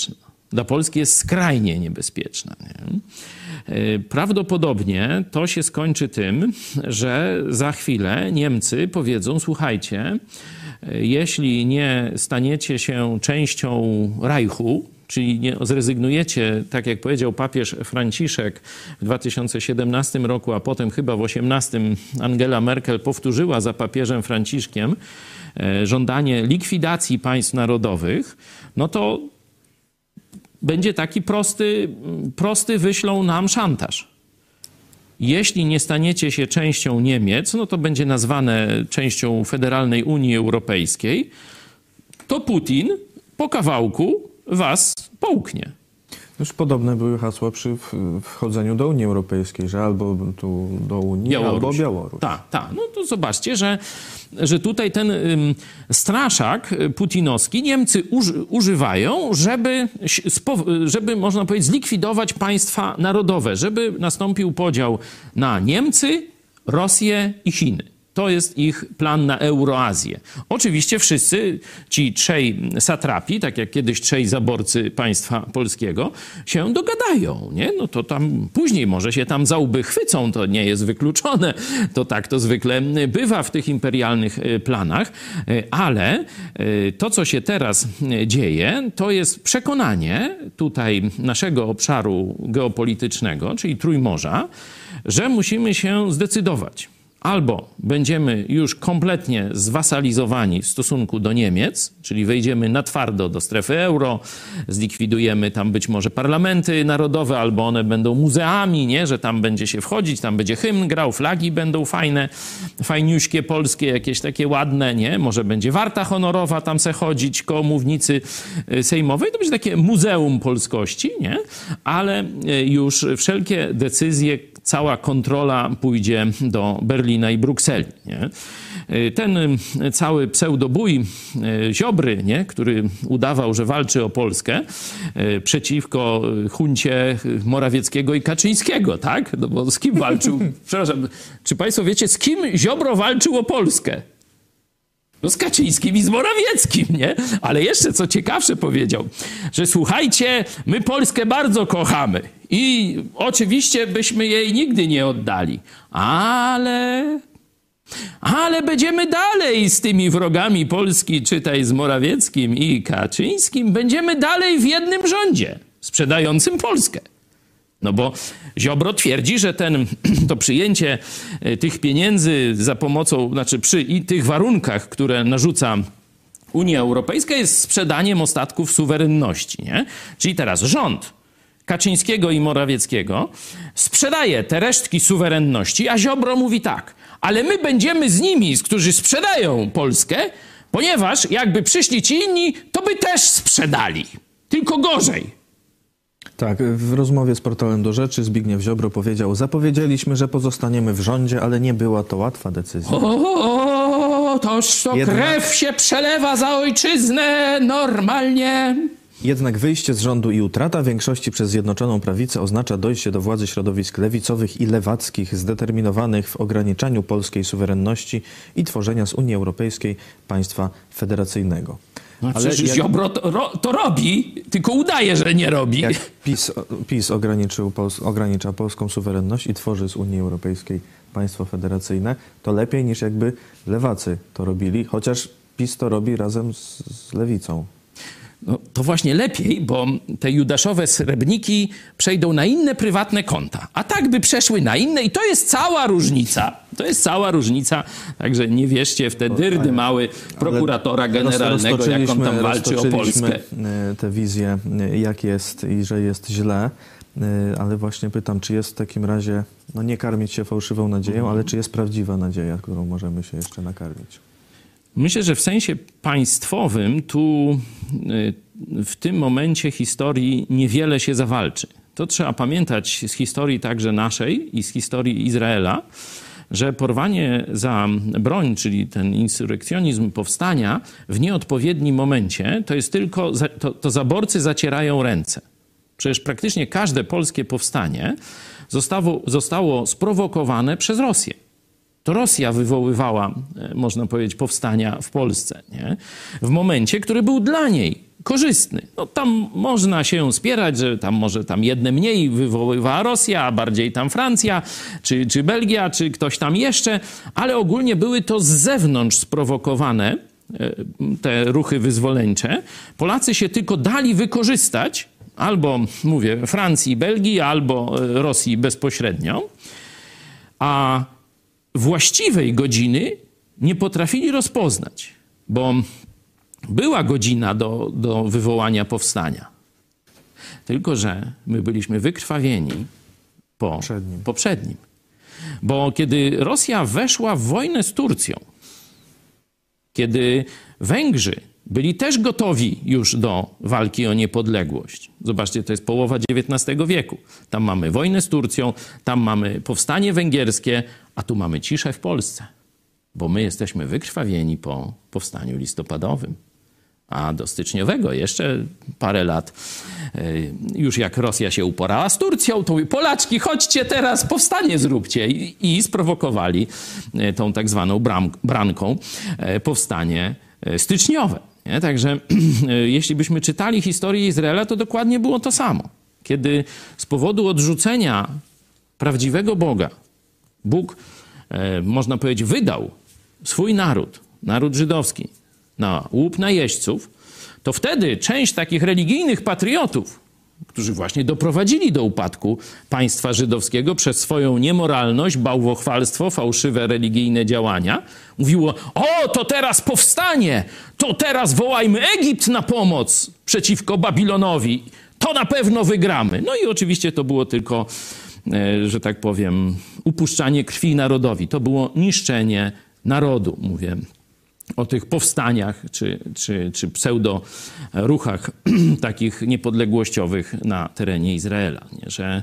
dla Polski jest skrajnie niebezpieczna. Nie? Prawdopodobnie to się skończy tym, że za chwilę Niemcy powiedzą, słuchajcie, jeśli nie staniecie się częścią Reichu, czyli nie zrezygnujecie, tak jak powiedział papież Franciszek w 2017 roku, a potem chyba w 2018 Angela Merkel powtórzyła za papieżem Franciszkiem żądanie likwidacji państw narodowych, no to będzie taki prosty wyślą nam szantaż. Jeśli nie staniecie się częścią Niemiec, no to będzie nazwane częścią Federalnej Unii Europejskiej, to Putin po kawałku was połknie. Już podobne były hasła przy wchodzeniu do Unii Europejskiej, że albo tu do Unii, albo Białoruś. Tak. No to zobaczcie, że tutaj ten straszak putinowski Niemcy używają, żeby, można powiedzieć, zlikwidować państwa narodowe, żeby nastąpił podział na Niemcy, Rosję i Chiny. To jest ich plan na Euroazję. Oczywiście wszyscy ci trzej satrapi, tak jak kiedyś trzej zaborcy państwa polskiego, się dogadają, nie? No to tam później może się tam za łby chwycą, to nie jest wykluczone. To tak to zwykle bywa w tych imperialnych planach. Ale to, co się teraz dzieje, to jest przekonanie tutaj naszego obszaru geopolitycznego, czyli Trójmorza, że musimy się zdecydować. Albo będziemy już kompletnie zwasalizowani w stosunku do Niemiec, czyli wejdziemy na twardo do strefy euro, zlikwidujemy tam być może parlamenty narodowe, albo one będą muzeami, nie? Że tam będzie się wchodzić, tam będzie hymn grał, flagi będą fajne, fajniuśkie polskie, jakieś takie ładne, nie? Może będzie warta honorowa tam se chodzić koło mównicy sejmowej. To będzie takie muzeum polskości, nie? Ale już wszelkie decyzje, cała kontrola pójdzie do Berlina i Brukseli. Nie? Ten cały pseudobój Ziobry, nie? Który udawał, że walczy o Polskę przeciwko huncie Morawieckiego i Kaczyńskiego, tak? No bo z kim walczył? Przepraszam, czy państwo wiecie, z kim Ziobro walczył o Polskę? No z Kaczyńskim i z Morawieckim, nie? Ale jeszcze co ciekawsze powiedział, że słuchajcie, my Polskę bardzo kochamy i oczywiście byśmy jej nigdy nie oddali, ale będziemy dalej z tymi wrogami Polski, czytaj z Morawieckim i Kaczyńskim, będziemy dalej w jednym rządzie sprzedającym Polskę. No bo Ziobro twierdzi, że to przyjęcie tych pieniędzy za pomocą, znaczy przy tych warunkach, które narzuca Unia Europejska, jest sprzedaniem ostatków suwerenności, nie? Czyli teraz rząd Kaczyńskiego i Morawieckiego sprzedaje te resztki suwerenności, a Ziobro mówi tak, ale my będziemy z nimi, którzy sprzedają Polskę, ponieważ jakby przyszli ci inni, to by też sprzedali, tylko gorzej. Tak, w rozmowie z portalem Do Rzeczy Zbigniew Ziobro powiedział: zapowiedzieliśmy, że pozostaniemy w rządzie, ale nie była to łatwa decyzja. Toż to krew się przelewa za ojczyznę normalnie. Jednak wyjście z rządu i utrata większości przez Zjednoczoną Prawicę oznacza dojście do władzy środowisk lewicowych i lewackich zdeterminowanych w ograniczaniu polskiej suwerenności i tworzenia z Unii Europejskiej państwa federacyjnego. No, ale Ziobro to robi, tylko udaje, że nie robi. Jak PiS ogranicza polską suwerenność i tworzy z Unii Europejskiej państwo federacyjne, to lepiej niż jakby lewacy to robili, chociaż PiS to robi razem z lewicą. No, to właśnie lepiej, bo te judaszowe srebrniki przejdą na inne prywatne konta. A tak by przeszły na inne i to jest cała różnica. To jest cała różnica. Także nie wierzcie w te dyrdy mały prokuratora generalnego, jak on tam walczy o Polskę. Tę wizję, jak jest i że jest źle. Ale właśnie pytam, czy jest w takim razie, no nie karmić się fałszywą nadzieją, ale czy jest prawdziwa nadzieja, którą możemy się jeszcze nakarmić? Myślę, że w sensie państwowym tu w tym momencie historii niewiele się zawalczy. To trzeba pamiętać z historii także naszej i z historii Izraela, że porwanie za broń, czyli ten insurekcjonizm powstania w nieodpowiednim momencie, to jest tylko, to zaborcy zacierają ręce. Przecież praktycznie każde polskie powstanie zostało sprowokowane przez Rosję. To Rosja wywoływała, można powiedzieć, powstania w Polsce, nie? W momencie, który był dla niej korzystny. No, tam można się spierać, że tam może tam jedne mniej wywoływała Rosja, a bardziej tam Francja, czy Belgia, czy ktoś tam jeszcze, ale ogólnie były to z zewnątrz sprowokowane te ruchy wyzwoleńcze. Polacy się tylko dali wykorzystać, albo, mówię, Francji, Belgii, albo Rosji bezpośrednio, a właściwej godziny nie potrafili rozpoznać, bo była godzina do wywołania powstania. Tylko że my byliśmy wykrwawieni po poprzednim. Bo kiedy Rosja weszła w wojnę z Turcją, kiedy Węgrzy byli też gotowi już do walki o niepodległość. Zobaczcie, to jest połowa XIX wieku. Tam mamy wojnę z Turcją, tam mamy powstanie węgierskie, a tu mamy ciszę w Polsce. Bo my jesteśmy wykrwawieni po powstaniu listopadowym. A do styczniowego jeszcze parę lat, już jak Rosja się uporała z Turcją, to Polaczki, chodźcie teraz, powstanie zróbcie. I sprowokowali tą tak zwaną branką powstanie styczniowe. Nie? Także jeśli byśmy czytali historię Izraela, to dokładnie było to samo. Kiedy z powodu odrzucenia prawdziwego Boga, Bóg, można powiedzieć, wydał swój naród żydowski, na łup najeźdźców, to wtedy część takich religijnych patriotów, którzy właśnie doprowadzili do upadku państwa żydowskiego przez swoją niemoralność, bałwochwalstwo, fałszywe religijne działania, mówiło: o, to teraz powstanie, to teraz wołajmy Egipt na pomoc przeciwko Babilonowi, to na pewno wygramy. No i oczywiście to było tylko, że tak powiem, upuszczanie krwi narodowi. To było niszczenie narodu, mówię o tych powstaniach czy pseudo-ruchach takich niepodległościowych na terenie Izraela. Nie? Że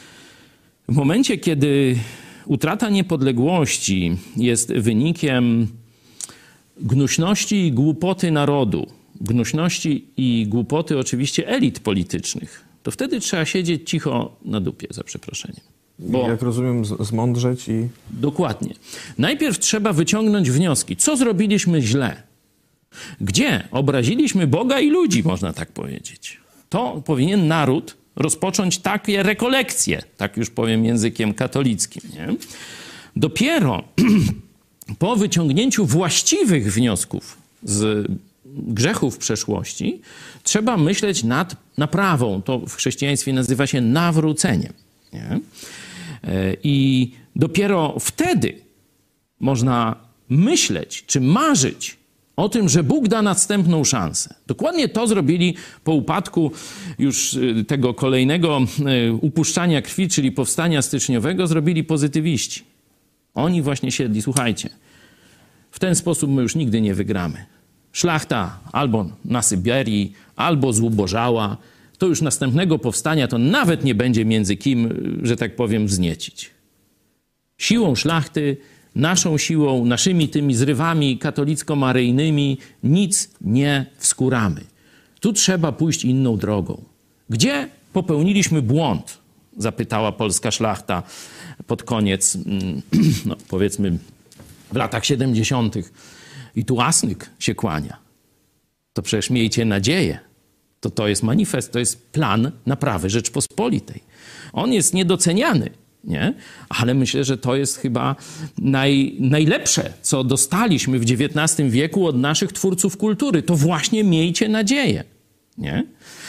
w momencie, kiedy utrata niepodległości jest wynikiem gnuśności i głupoty narodu, gnuśności i głupoty oczywiście elit politycznych, to wtedy trzeba siedzieć cicho na dupie, za przeproszeniem. Bo, jak rozumiem, zmądrzeć i... Dokładnie. Najpierw trzeba wyciągnąć wnioski. Co zrobiliśmy źle? Gdzie obraziliśmy Boga i ludzi, można tak powiedzieć? To powinien naród rozpocząć takie rekolekcje, tak już powiem językiem katolickim. Nie? Dopiero po wyciągnięciu właściwych wniosków z grzechów przeszłości trzeba myśleć nad naprawą. To w chrześcijaństwie nazywa się nawróceniem. Nie? I dopiero wtedy można myśleć czy marzyć o tym, że Bóg da następną szansę. Dokładnie to zrobili po upadku już tego kolejnego upuszczania krwi, czyli powstania styczniowego, zrobili pozytywiści. Oni właśnie siedli, słuchajcie, w ten sposób my już nigdy nie wygramy. Szlachta albo na Syberii, albo zubożała. To już następnego powstania to nawet nie będzie między kim, że tak powiem, wzniecić. Siłą szlachty, naszą siłą, naszymi tymi zrywami katolicko-maryjnymi nic nie wskuramy. Tu trzeba pójść inną drogą. Gdzie popełniliśmy błąd? Zapytała polska szlachta pod koniec, no powiedzmy w latach 70. I tu Asnyk się kłania. To przecież miejcie nadzieję. To jest manifest, to jest plan naprawy Rzeczpospolitej. On jest niedoceniany, nie? Ale myślę, że to jest chyba najlepsze, co dostaliśmy w XIX wieku od naszych twórców kultury. To właśnie miejcie nadzieję, nie?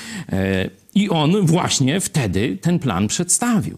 I on właśnie wtedy ten plan przedstawił.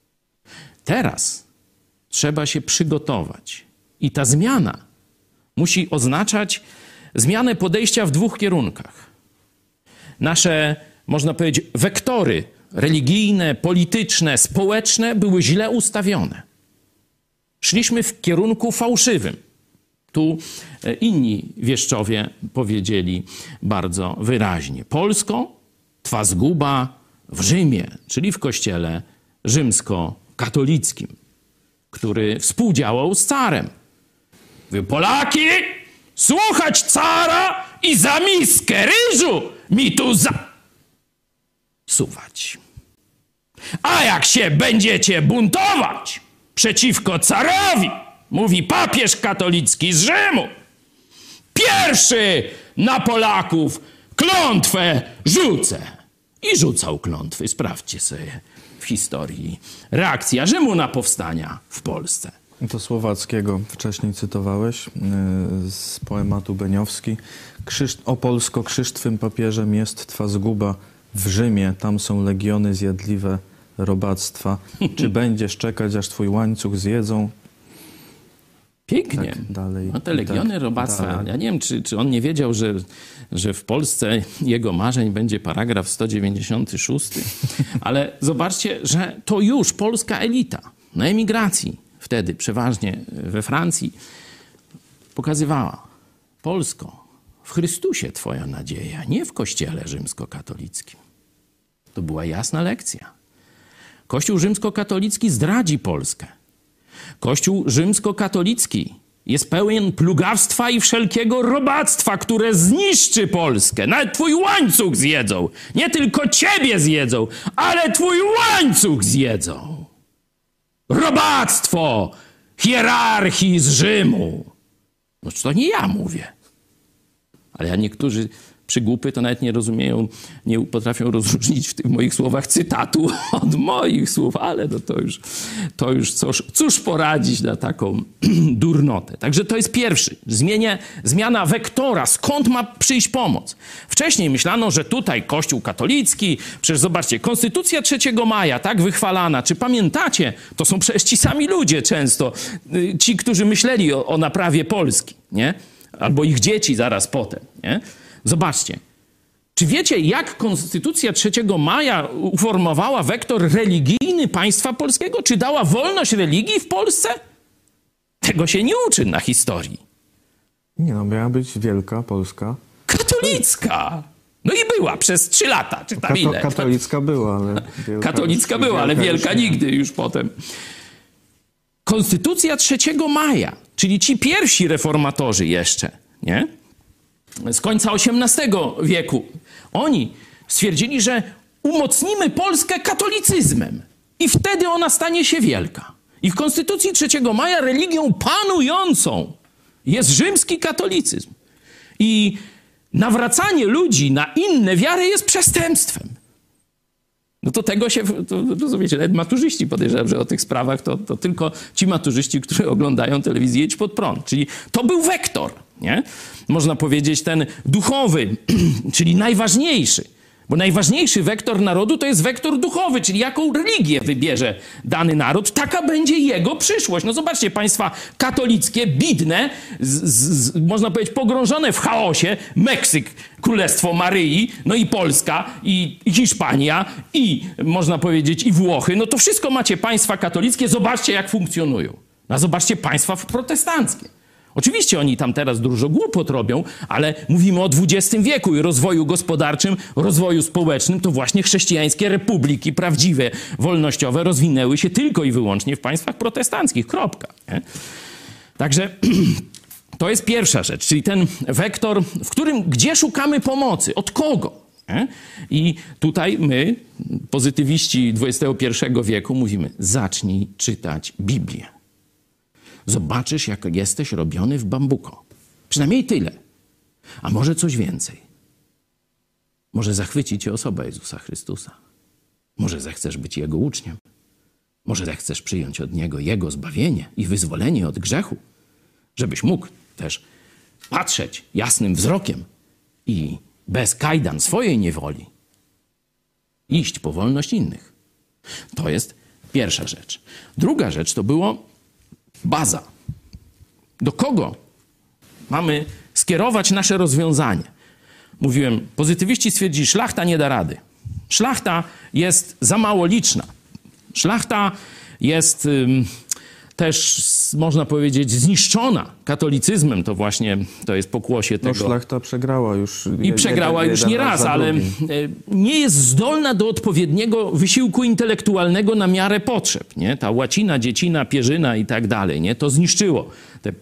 Teraz trzeba się przygotować. I ta zmiana musi oznaczać zmianę podejścia w dwóch kierunkach. Nasze, można powiedzieć, wektory religijne, polityczne, społeczne były źle ustawione. Szliśmy w kierunku fałszywym. Tu inni wieszczowie powiedzieli bardzo wyraźnie. Polsko twa zguba w Rzymie, czyli w kościele rzymskokatolickim, który współdziałał z carem. Wy Polaki, słuchać cara i za miskę ryżu mi tu zasuwać. A jak się będziecie buntować przeciwko carowi, mówi papież katolicki z Rzymu, pierwszy na Polaków klątwę rzucę. I rzucał klątwy. Sprawdźcie sobie w historii reakcja Rzymu na powstania w Polsce. To Słowackiego wcześniej cytowałeś z poematu Beniowski. O Polsko, krzyż twym papieżem jest twa zguba. W Rzymie tam są legiony zjadliwe robactwa. Czy będziesz czekać, aż twój łańcuch zjedzą? Pięknie. Tak dalej, no te legiony robactwa. dalej. Ja nie wiem, czy on nie wiedział, że w Polsce jego marzeń będzie paragraf 196. Ale zobaczcie, że to już polska elita na emigracji, wtedy przeważnie we Francji, pokazywała: Polsko, w Chrystusie twoja nadzieja, nie w Kościele rzymskokatolickim. To była jasna lekcja. Kościół rzymskokatolicki zdradzi Polskę. Kościół rzymskokatolicki jest pełen plugawstwa i wszelkiego robactwa, które zniszczy Polskę. Nawet twój łańcuch zjedzą. Nie tylko ciebie zjedzą, ale twój łańcuch zjedzą. Robactwo hierarchii z Rzymu. No to nie ja mówię. Ale niektórzy przygłupy to nawet nie rozumieją, nie potrafią rozróżnić w tych moich słowach cytatu od moich słów, ale no to już cóż poradzić na taką durnotę. Także to jest pierwszy. Zmiana wektora, skąd ma przyjść pomoc. Wcześniej myślano, że tutaj Kościół katolicki, przecież zobaczcie, Konstytucja 3 maja, tak wychwalana, czy pamiętacie, to są przecież ci sami ludzie często, ci, którzy myśleli o naprawie Polski, nie? Albo ich dzieci zaraz potem, nie? Zobaczcie, czy wiecie, jak Konstytucja 3 maja uformowała wektor religijny państwa polskiego? Czy dała wolność religii w Polsce? Tego się nie uczy na historii. Nie no, miała być wielka Polska. Katolicka! No i była przez 3 lata, czy tam ile? Katolicka była, ale wielka, katolicka była, ale wielka nigdy już potem. Konstytucja 3 maja, czyli ci pierwsi reformatorzy jeszcze, nie? Z końca XVIII wieku. Oni stwierdzili, że umocnimy Polskę katolicyzmem i wtedy ona stanie się wielka. I w Konstytucji 3 maja religią panującą jest rzymski katolicyzm. I nawracanie ludzi na inne wiary jest przestępstwem. No to tego się, rozumiecie, nawet maturzyści podejrzewam, że o tych sprawach to tylko ci maturzyści, którzy oglądają telewizję Idź Pod Prąd. Czyli to był wektor, nie? Można powiedzieć ten duchowy, czyli najważniejszy. Bo najważniejszy wektor narodu to jest wektor duchowy, czyli jaką religię wybierze dany naród, taka będzie jego przyszłość. No zobaczcie, państwa katolickie, bidne, można powiedzieć pogrążone w chaosie, Meksyk, Królestwo Maryi, no i Polska, i Hiszpania, i można powiedzieć i Włochy, no to wszystko macie państwa katolickie, zobaczcie jak funkcjonują. A zobaczcie państwa protestanckie. Oczywiście oni tam teraz dużo głupot robią, ale mówimy o XX wieku i rozwoju gospodarczym, rozwoju społecznym, to właśnie chrześcijańskie republiki prawdziwe, wolnościowe rozwinęły się tylko i wyłącznie w państwach protestanckich. Kropka. Nie? Także to jest pierwsza rzecz, czyli ten wektor, gdzie szukamy pomocy, od kogo? Nie? I tutaj my, pozytywiści XXI wieku, mówimy: zacznij czytać Biblię. Zobaczysz, jak jesteś robiony w bambuko. Przynajmniej tyle. A może coś więcej. Może zachwyci cię osoba Jezusa Chrystusa. Może zechcesz być Jego uczniem. Może zechcesz przyjąć od Niego Jego zbawienie i wyzwolenie od grzechu. Żebyś mógł też patrzeć jasnym wzrokiem i bez kajdan swojej niewoli iść po wolność innych. To jest pierwsza rzecz. Druga rzecz to było baza. Do kogo mamy skierować nasze rozwiązanie? Mówiłem, pozytywiści stwierdzili, szlachta nie da rady. Szlachta jest za mało liczna. Szlachta jest też, można powiedzieć, zniszczona katolicyzmem. To właśnie to jest pokłosie tego. No szlachta przegrała już. I przegrała już nie raz, ale nie jest zdolna do odpowiedniego wysiłku intelektualnego na miarę potrzeb. Nie? Ta łacina, dziecina, pierzyna i tak dalej. Nie? To zniszczyło. Te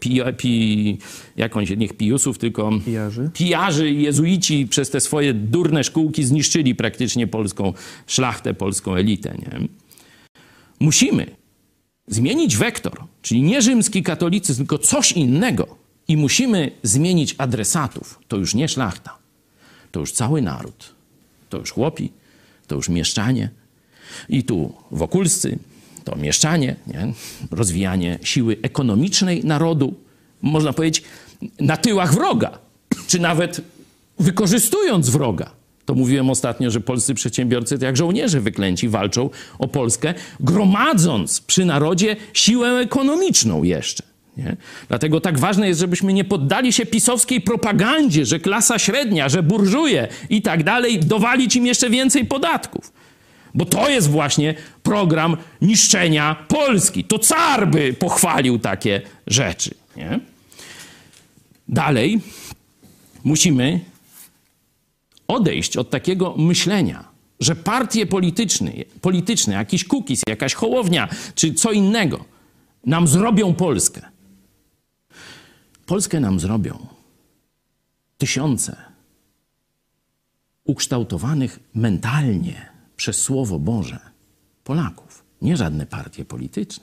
niech pijusów, tylko pijarzy i jezuici przez te swoje durne szkółki zniszczyli praktycznie polską szlachtę, polską elitę. Nie? Musimy zmienić wektor, czyli nie rzymski katolicyzm, tylko coś innego. I musimy zmienić adresatów. To już nie szlachta. to już cały naród. To już chłopi, to już mieszczanie. I tu Wokulscy, to mieszczanie, nie? Rozwijanie siły ekonomicznej narodu, można powiedzieć, na tyłach wroga, czy nawet wykorzystując wroga. To mówiłem ostatnio, że polscy przedsiębiorcy, to jak żołnierze wyklęci, walczą o Polskę, gromadząc przy narodzie siłę ekonomiczną jeszcze. Nie? Dlatego tak ważne jest, żebyśmy nie poddali się pisowskiej propagandzie, że klasa średnia, że burżuje i tak dalej, dowalić im jeszcze więcej podatków. Bo to jest właśnie program niszczenia Polski. To car by pochwalił takie rzeczy. Nie? Dalej musimy odejść od takiego myślenia, że partie polityczne, jakiś Kukiz, jakaś Hołownia czy co innego nam zrobią Polskę. Polskę nam zrobią tysiące ukształtowanych mentalnie przez Słowo Boże Polaków, nie żadne partie polityczne.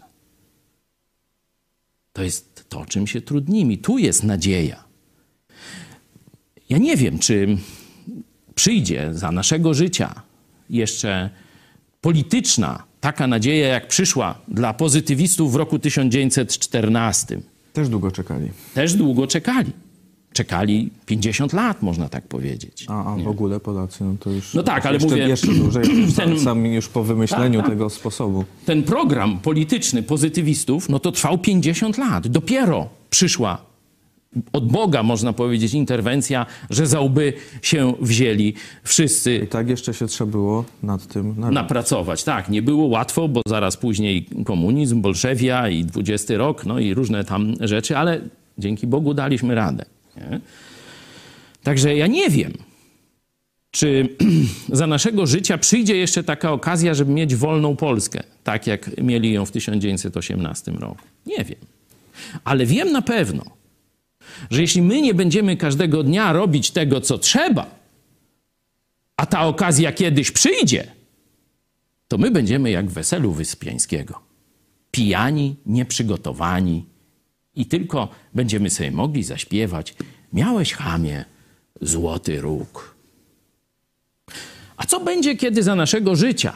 To jest to, czym się trudnimy. Tu jest nadzieja. Ja nie wiem, czy przyjdzie za naszego życia jeszcze polityczna taka nadzieja, jak przyszła dla pozytywistów w roku 1914. Też długo czekali. Też długo czekali. Czekali 50 lat, można tak powiedzieć. A w ogóle Polacy, no to już... No tak, ale jeszcze, mówię... Jeszcze dłużej, sami już po wymyśleniu tego sposobu. Ten program polityczny pozytywistów, no to trwał 50 lat. Dopiero przyszła od Boga, można powiedzieć, interwencja, że za łby się wzięli wszyscy. I tak jeszcze się trzeba było nad tym napracować. Tak, nie było łatwo, bo zaraz później komunizm, bolszewia i 20 rok, no i różne tam rzeczy, ale dzięki Bogu daliśmy radę. Nie? Także ja nie wiem, czy za naszego życia przyjdzie jeszcze taka okazja, żeby mieć wolną Polskę, tak jak mieli ją w 1918 roku. Nie wiem. Ale wiem na pewno, że jeśli my nie będziemy każdego dnia robić tego, co trzeba, a ta okazja kiedyś przyjdzie, to my będziemy jak w weselu Wyspiańskiego. Pijani, nieprzygotowani i tylko będziemy sobie mogli zaśpiewać: miałeś, chamie, złoty róg. A co będzie, kiedy za naszego życia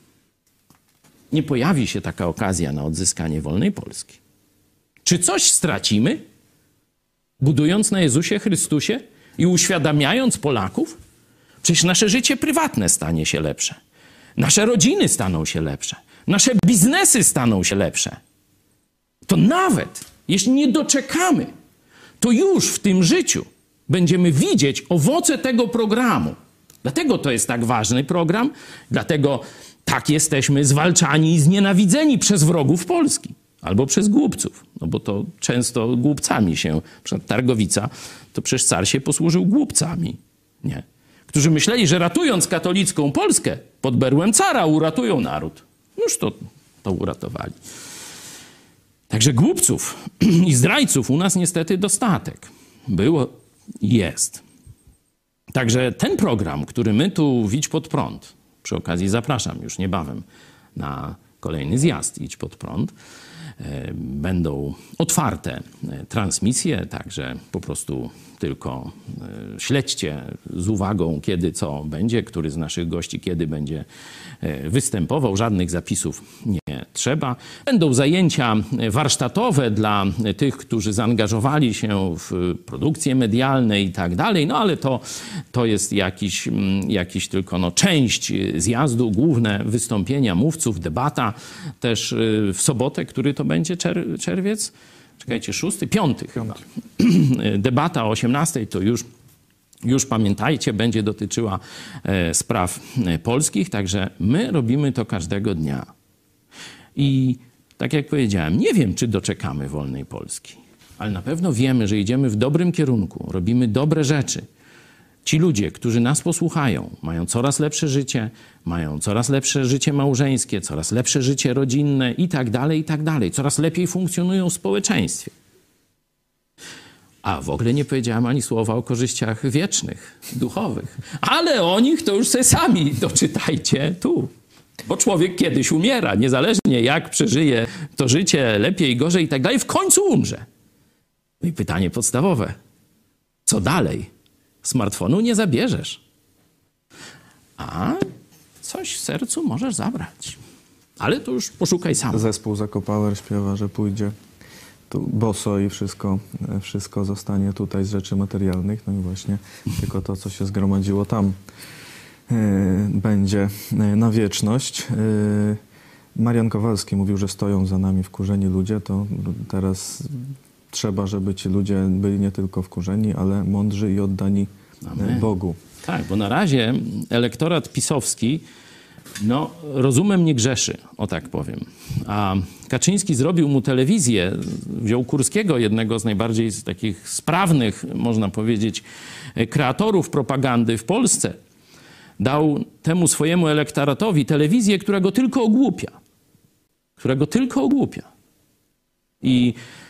nie pojawi się taka okazja na odzyskanie wolnej Polski? Czy coś stracimy, budując na Jezusie Chrystusie i uświadamiając Polaków? Przecież nasze życie prywatne stanie się lepsze. Nasze rodziny staną się lepsze. Nasze biznesy staną się lepsze. To nawet jeśli nie doczekamy, to już w tym życiu będziemy widzieć owoce tego programu. Dlatego to jest tak ważny program, dlatego tak jesteśmy zwalczani i znienawidzeni przez wrogów Polski. Albo przez głupców, no bo to często głupcami się, Targowica, to przecież car się posłużył głupcami, nie? Którzy myśleli, że ratując katolicką Polskę pod berłem cara uratują naród. Noż to uratowali. Także głupców i zdrajców u nas niestety dostatek. Było i jest. Także ten program, który my tu w Idź Pod Prąd, przy okazji zapraszam już niebawem na kolejny zjazd Idź Pod Prąd, będą otwarte transmisje, także po prostu tylko śledźcie z uwagą, kiedy co będzie, który z naszych gości kiedy będzie występował. Żadnych zapisów nie trzeba. Będą zajęcia warsztatowe dla tych, którzy zaangażowali się w produkcje medialne i tak dalej, no ale to jest jakiś tylko część zjazdu, główne wystąpienia mówców, debata też w sobotę, który to będzie czerwiec? Czekajcie, 6, 5 chyba. Debata o 18 to już pamiętajcie, będzie dotyczyła spraw polskich, także my robimy to każdego dnia. I tak jak powiedziałem, nie wiem, czy doczekamy wolnej Polski, ale na pewno wiemy, że idziemy w dobrym kierunku, robimy dobre rzeczy. Ci ludzie, którzy nas posłuchają, mają coraz lepsze życie, mają coraz lepsze życie małżeńskie, coraz lepsze życie rodzinne i tak dalej, coraz lepiej funkcjonują w społeczeństwie. A w ogóle nie powiedziałem ani słowa o korzyściach wiecznych, duchowych. Ale o nich to już sobie sami doczytajcie tu. Bo człowiek kiedyś umiera, niezależnie jak przeżyje to życie, lepiej, gorzej i tak dalej, w końcu umrze. No i pytanie podstawowe. Co dalej? Smartfonu nie zabierzesz. a coś w sercu możesz zabrać. Ale to już poszukaj sam. Zespół Zakopower śpiewa, że pójdzie tu boso i wszystko zostanie tutaj z rzeczy materialnych. No i właśnie tylko to, co się zgromadziło tam, będzie na wieczność. Marian Kowalski mówił, że stoją za nami wkurzeni ludzie. To teraz trzeba, żeby ci ludzie byli nie tylko wkurzeni, ale mądrzy i oddani Bogu. Tak, bo na razie elektorat pisowski rozumem nie grzeszy, o tak powiem. A Kaczyński zrobił mu telewizję, wziął Kurskiego, jednego z najbardziej takich sprawnych, można powiedzieć, kreatorów propagandy w Polsce. Dał temu swojemu elektoratowi telewizję, która go tylko ogłupia. I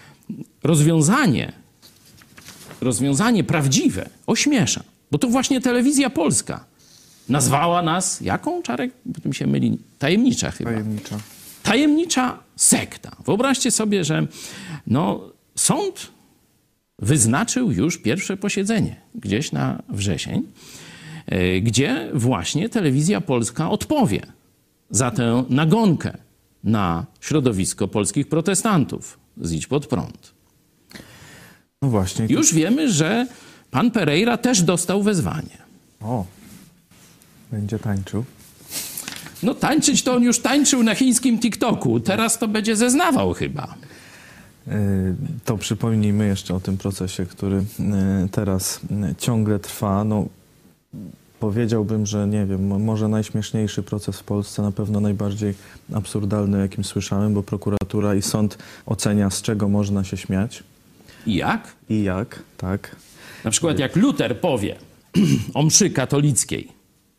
rozwiązanie prawdziwe ośmiesza. Bo to właśnie telewizja polska nazwała nas, jaką, Czarek? Bo to mi się myli. Tajemnicza chyba. Tajemnicza sekta. Wyobraźcie sobie, że sąd wyznaczył już pierwsze posiedzenie gdzieś na wrzesień, gdzie właśnie telewizja polska odpowie za tę nagonkę na środowisko polskich protestantów z Idź Pod Prąd. No właśnie. Już wiemy, że pan Pereira też dostał wezwanie. O, będzie tańczył. No tańczyć to on już tańczył na chińskim TikToku. Teraz to będzie zeznawał chyba. To przypomnijmy jeszcze o tym procesie, który teraz ciągle trwa. Powiedziałbym, że nie wiem, może najśmieszniejszy proces w Polsce, na pewno najbardziej absurdalny, jakim słyszałem, bo prokuratura i sąd ocenia, z czego można się śmiać. I jak, tak. Na przykład jak Luter powie o mszy katolickiej: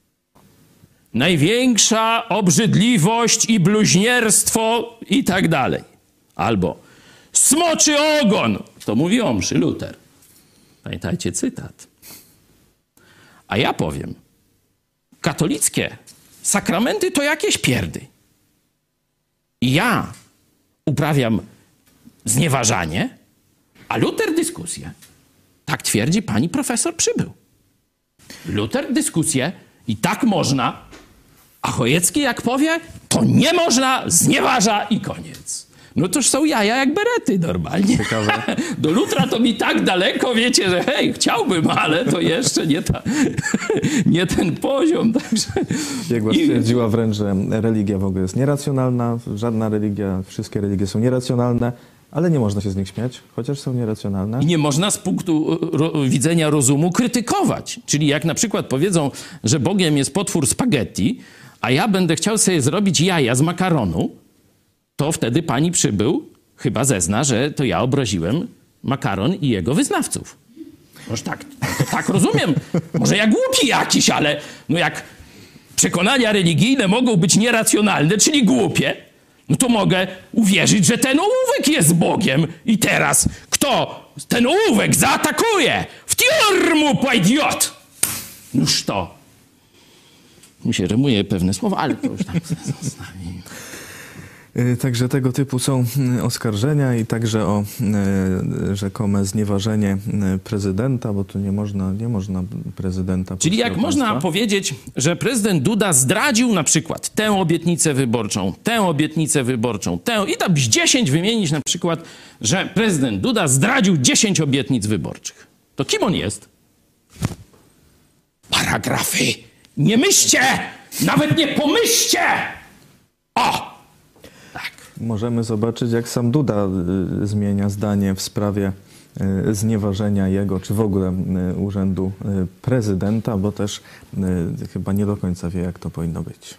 największa obrzydliwość i bluźnierstwo i tak dalej. Albo smoczy ogon. To mówi o mszy Luter. Pamiętajcie cytat. A ja powiem, katolickie sakramenty to jakieś pierdy. I ja uprawiam znieważanie, a Luter dyskusję. Tak twierdzi pani profesor Przybył. Luter dyskusję i tak można, a Chojecki jak powie, to nie można, znieważa i koniec. No toż są jaja jak berety normalnie. Ciekawe. Do Lutra to mi tak daleko, wiecie, że hej, chciałbym, ale to jeszcze nie ten poziom. Także... Biegła stwierdziła wręcz, że religia w ogóle jest nieracjonalna. Żadna religia, wszystkie religie są nieracjonalne, ale nie można się z nich śmiać, chociaż są nieracjonalne. I nie można z punktu widzenia rozumu krytykować. Czyli jak na przykład powiedzą, że Bogiem jest potwór spaghetti, a ja będę chciał sobie zrobić jaja z makaronu, to wtedy pani Przybył chyba zezna, że to ja obraziłem makaron i jego wyznawców. Może tak rozumiem. Może ja głupi jakiś, ale jak przekonania religijne mogą być nieracjonalne, czyli głupie, no to mogę uwierzyć, że ten ołówek jest Bogiem. I teraz kto ten ołówek zaatakuje? W tiormu, pajdiot! Noż to. Mi się rymuje pewne słowa, ale to już tak zostawi. Także tego typu są oskarżenia i także o rzekome znieważenie prezydenta, bo tu nie można prezydenta... Czyli jak można powiedzieć, że prezydent Duda zdradził na przykład tę obietnicę wyborczą, i tam z 10 wymienić na przykład, że prezydent Duda zdradził 10 obietnic wyborczych. To kim on jest? Paragrafy! Nie myślcie! Nawet nie pomyślcie! O! Tak. Możemy zobaczyć, jak sam Duda zmienia zdanie w sprawie znieważenia jego, czy w ogóle urzędu prezydenta, bo też chyba nie do końca wie, jak to powinno być.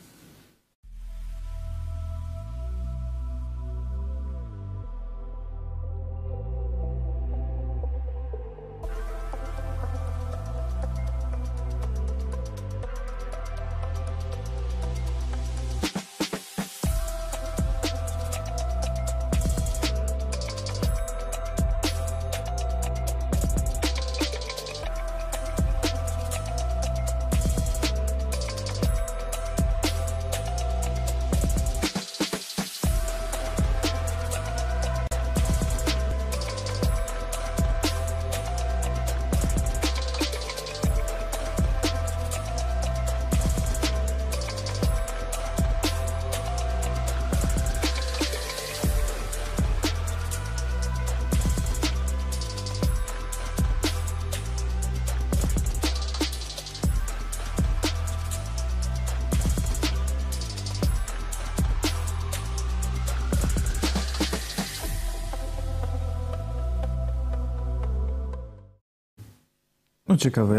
ciekawe,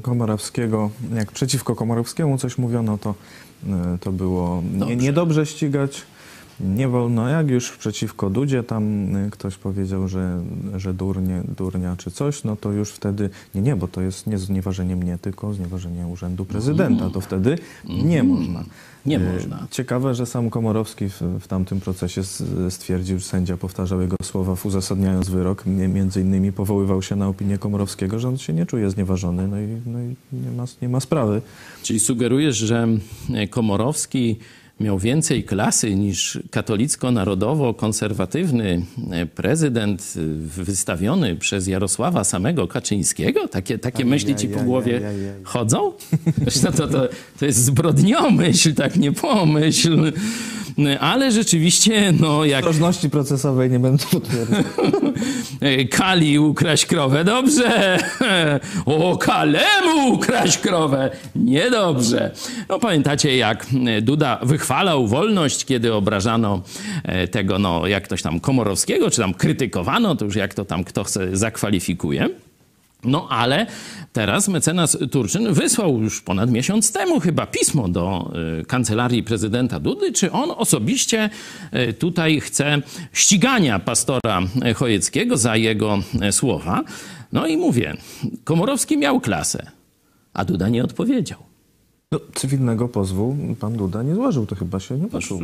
jak przeciwko Komorowskiemu coś mówiono, to było niedobrze ścigać, nie wolno. Jak już przeciwko Dudzie tam ktoś powiedział, że durnia czy coś, no to już wtedy nie, bo to jest nie znieważenie mnie, tylko znieważenie urzędu prezydenta. To wtedy nie można. Nie można. Ciekawe, że sam Komorowski w tamtym procesie stwierdził, że sędzia powtarzał jego słowa, uzasadniając wyrok. Między innymi powoływał się na opinię Komorowskiego, że on się nie czuje znieważony, no i nie ma sprawy. Czyli sugerujesz, że Komorowski miał więcej klasy niż katolicko-narodowo-konserwatywny prezydent wystawiony przez Jarosława samego Kaczyńskiego? Takie myśli ci po głowie chodzą? To jest zbrodniomyśl, tak nie pomyśl. Ale rzeczywiście, no jak... Ostrożności procesowej nie będę potwierdzał. Kali ukraść krowę, dobrze. O, Kalemu ukraść krowę, niedobrze. No pamiętacie, jak Duda wychwalał wolność, kiedy obrażano tego, no jak ktoś tam Komorowskiego, czy tam krytykowano, to już jak to tam kto chce zakwalifikuje. No ale teraz mecenas Turczyn wysłał już ponad miesiąc temu chyba pismo do kancelarii prezydenta Dudy, czy on osobiście tutaj chce ścigania pastora Chojeckiego za jego słowa. No i mówię, Komorowski miał klasę, a Duda nie odpowiedział. No, cywilnego pozwu pan Duda nie złożył, to chyba się nie poczuł.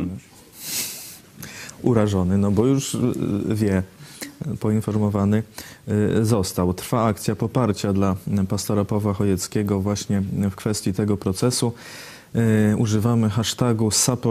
Urażony, no bo już wie, poinformowany został. Trwa akcja poparcia dla pastora Pawła Chojeckiego właśnie w kwestii tego procesu. Używamy hashtagu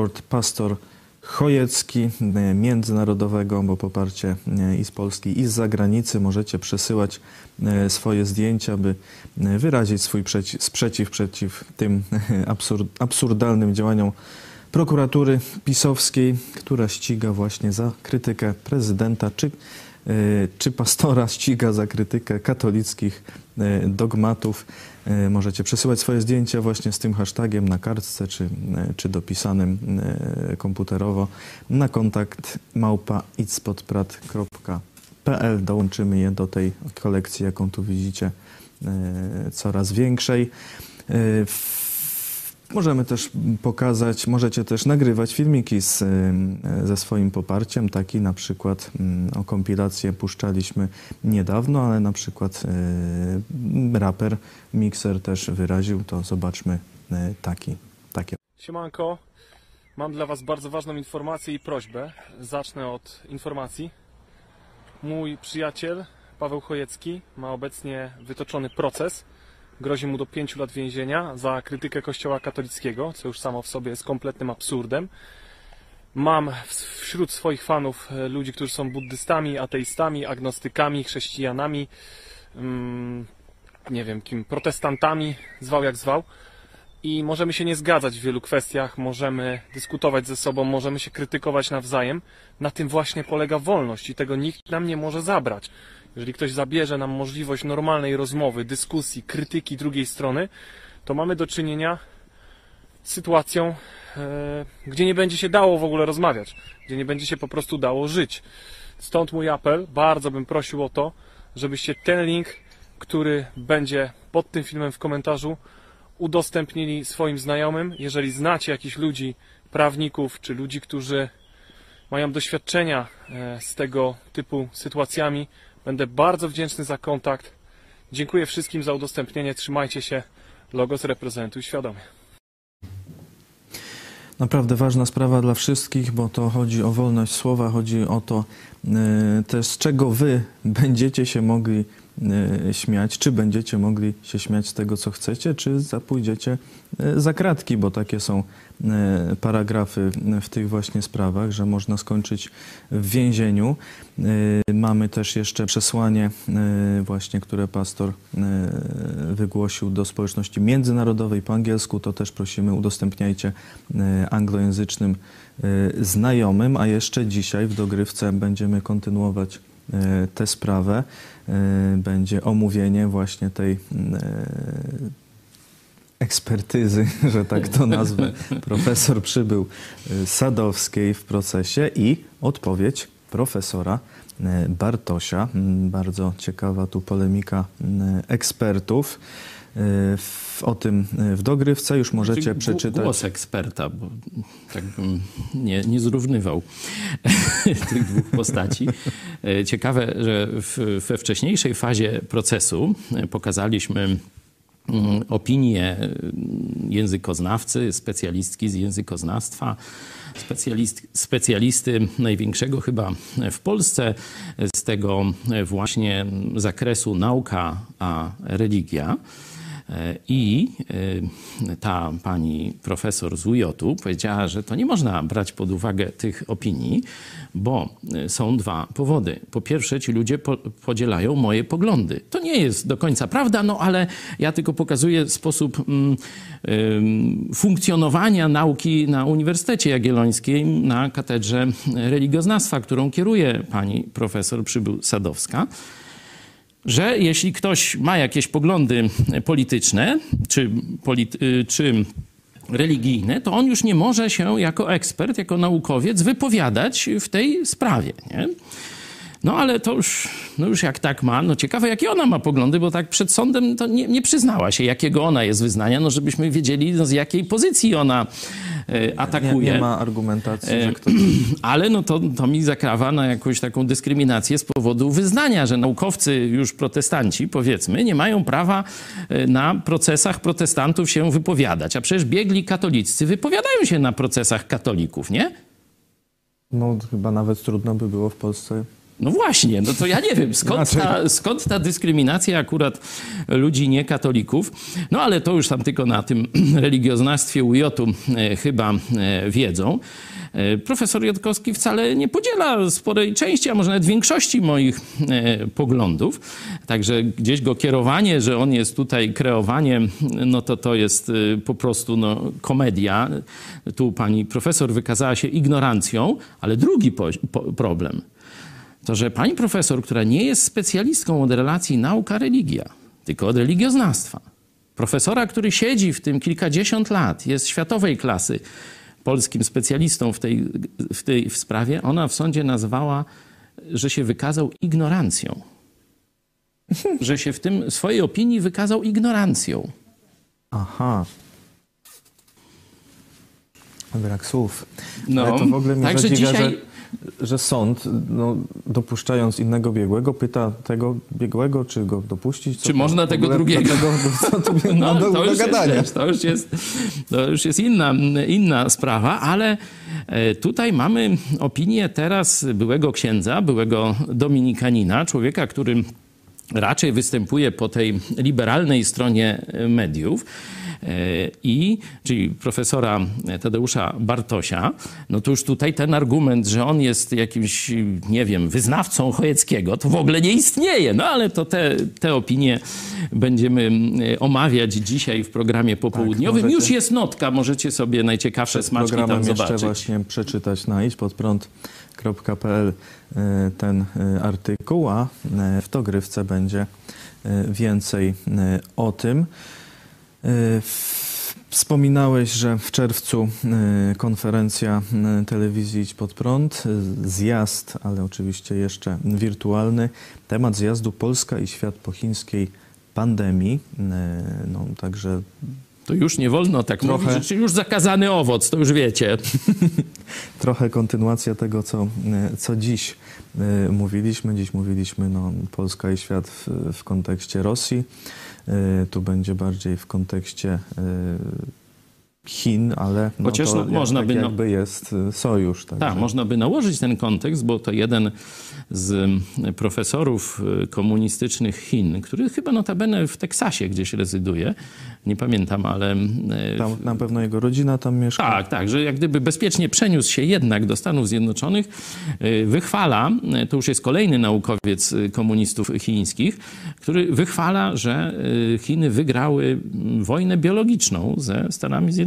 #SupportPastorChojecki międzynarodowego, bo poparcie i z Polski, i z zagranicy. Możecie przesyłać swoje zdjęcia, by wyrazić swój sprzeciw przeciw tym absurdalnym działaniom prokuratury pisowskiej, która ściga właśnie za krytykę prezydenta, czy pastora, ściga za krytykę katolickich dogmatów. Możecie przesyłać swoje zdjęcia właśnie z tym hashtagiem na kartce, czy dopisanym komputerowo na kontakt @itspodprat.pl. Dołączymy je do tej kolekcji, jaką tu widzicie, coraz większej. Możemy też pokazać, możecie też nagrywać filmiki ze swoim poparciem. Taki na przykład o kompilację puszczaliśmy niedawno, ale na przykład raper Mixer też wyraził, to zobaczmy takie. Siemanko, mam dla Was bardzo ważną informację i prośbę. Zacznę od informacji. Mój przyjaciel Paweł Chojecki ma obecnie wytoczony proces. Grozi mu do 5 lat więzienia za krytykę Kościoła katolickiego, co już samo w sobie jest kompletnym absurdem. Mam wśród swoich fanów ludzi, którzy są buddystami, ateistami, agnostykami, chrześcijanami, nie wiem kim, protestantami, zwał jak zwał. I możemy się nie zgadzać w wielu kwestiach, możemy dyskutować ze sobą, możemy się krytykować nawzajem. Na tym właśnie polega wolność i tego nikt nam nie może zabrać. Jeżeli ktoś zabierze nam możliwość normalnej rozmowy, dyskusji, krytyki drugiej strony, to mamy do czynienia z sytuacją, gdzie nie będzie się dało w ogóle rozmawiać, gdzie nie będzie się po prostu dało żyć. Stąd mój apel, bardzo bym prosił o to, żebyście ten link, który będzie pod tym filmem w komentarzu, udostępnili swoim znajomym. Jeżeli znacie jakichś ludzi, prawników, czy ludzi, którzy mają doświadczenia z tego typu sytuacjami, będę bardzo wdzięczny za kontakt. Dziękuję wszystkim za udostępnienie. Trzymajcie się. Logos reprezentuj świadomie. Naprawdę ważna sprawa dla wszystkich, bo to chodzi o wolność słowa, chodzi o to też, z czego wy będziecie się mogli śmiać, czy będziecie mogli się śmiać z tego, co chcecie, czy pójdziecie za kratki, bo takie są paragrafy w tych właśnie sprawach, że można skończyć w więzieniu. Mamy też jeszcze przesłanie właśnie, które pastor wygłosił do społeczności międzynarodowej po angielsku. To też prosimy, udostępniajcie anglojęzycznym znajomym, a jeszcze dzisiaj w dogrywce będziemy kontynuować tę sprawę. Będzie omówienie właśnie tej ekspertyzy, że tak to nazwę, profesor Przybył Sadowskiej w procesie i odpowiedź profesora Bartosia. Bardzo ciekawa tu polemika ekspertów. O tym w dogrywce już możecie przeczytać. Głos eksperta, bo tak bym nie zrównywał tych dwóch postaci. Ciekawe, że we wcześniejszej fazie procesu pokazaliśmy opinię językoznawcy, specjalistki z językoznawstwa, specjalisty największego chyba w Polsce z tego właśnie zakresu nauka a religia. I ta pani profesor z UJ-u powiedziała, że to nie można brać pod uwagę tych opinii, bo są dwa powody. Po pierwsze, ci ludzie podzielają moje poglądy. To nie jest do końca prawda, no ale ja tylko pokazuję sposób funkcjonowania nauki na Uniwersytecie Jagiellońskim na katedrze religioznawstwa, którą kieruje pani profesor Przybył-Sadowska, że jeśli ktoś ma jakieś poglądy polityczne czy religijne, to on już nie może się jako ekspert, jako naukowiec wypowiadać w tej sprawie, nie? No ale to już jak tak ma, no ciekawe jakie ona ma poglądy, bo tak przed sądem to nie przyznała się, jakiego ona jest wyznania, no żebyśmy wiedzieli, no, z jakiej pozycji ona atakuje. Nie ma argumentacji, że ktoś... Ale no to mi zakrawa na jakąś taką dyskryminację z powodu wyznania, że naukowcy już protestanci, powiedzmy, nie mają prawa na procesach protestantów się wypowiadać. A przecież biegli katolicy wypowiadają się na procesach katolików, nie? No chyba nawet trudno by było w Polsce. No właśnie, no to ja nie wiem, skąd ta dyskryminacja akurat ludzi niekatolików. No ale to już tam tylko na tym religioznawstwie UJ-u chyba wiedzą. Profesor Jotkowski wcale nie podziela sporej części, a może nawet większości moich poglądów. Także gdzieś go kierowanie, że on jest tutaj kreowaniem, no to jest po prostu komedia. Tu pani profesor wykazała się ignorancją, ale drugi problem to, że pani profesor, która nie jest specjalistką od relacji nauka-religia, tylko od religioznawstwa, profesora, który siedzi w tym kilkadziesiąt lat, jest światowej klasy, polskim specjalistą w tej sprawie, ona w sądzie nazwała, że się wykazał ignorancją. Że się w tym swojej opinii wykazał ignorancją. Aha. Brak słów. No, ale to w ogóle mnie także zadziwia, dzisiaj... że sąd, dopuszczając innego biegłego, pyta tego biegłego, czy go dopuścić. Czy można tego drugiego? Co tu do gadania? To już jest inna sprawa, ale tutaj mamy opinię teraz byłego księdza, byłego dominikanina, człowieka, który raczej występuje po tej liberalnej stronie mediów, czyli profesora Tadeusza Bartosia, no to już tutaj ten argument, że on jest jakimś, nie wiem, wyznawcą Chojeckiego, to w ogóle nie istnieje. No ale to te opinie będziemy omawiać dzisiaj w programie popołudniowym. Tak, już jest notka, możecie sobie najciekawsze smaczki tam zobaczyć. Jeszcze właśnie przeczytać na idźpodprąd.pl ten artykuł, a w dogrywce będzie więcej o tym. Wspominałeś, że w czerwcu konferencja telewizji Idź Pod Prąd, zjazd, ale oczywiście jeszcze wirtualny. Temat zjazdu Polska i świat po chińskiej pandemii. No, także... To już nie wolno tak mówić, że już zakazany owoc, to już wiecie. Trochę kontynuacja tego, co dziś mówiliśmy. Dziś mówiliśmy Polska i świat w kontekście Rosji. Tu będzie bardziej w kontekście Chin, ale chociaż to można tak by jakby jest sojusz. Tak, można by nałożyć ten kontekst, bo to jeden z profesorów komunistycznych Chin, który chyba notabene w Teksasie gdzieś rezyduje, nie pamiętam, ale... Tam na pewno jego rodzina tam mieszka. Tak, że jak gdyby bezpiecznie przeniósł się jednak do Stanów Zjednoczonych, wychwala, to już jest kolejny naukowiec komunistów chińskich, który wychwala, że Chiny wygrały wojnę biologiczną ze Stanami Zjednoczonymi.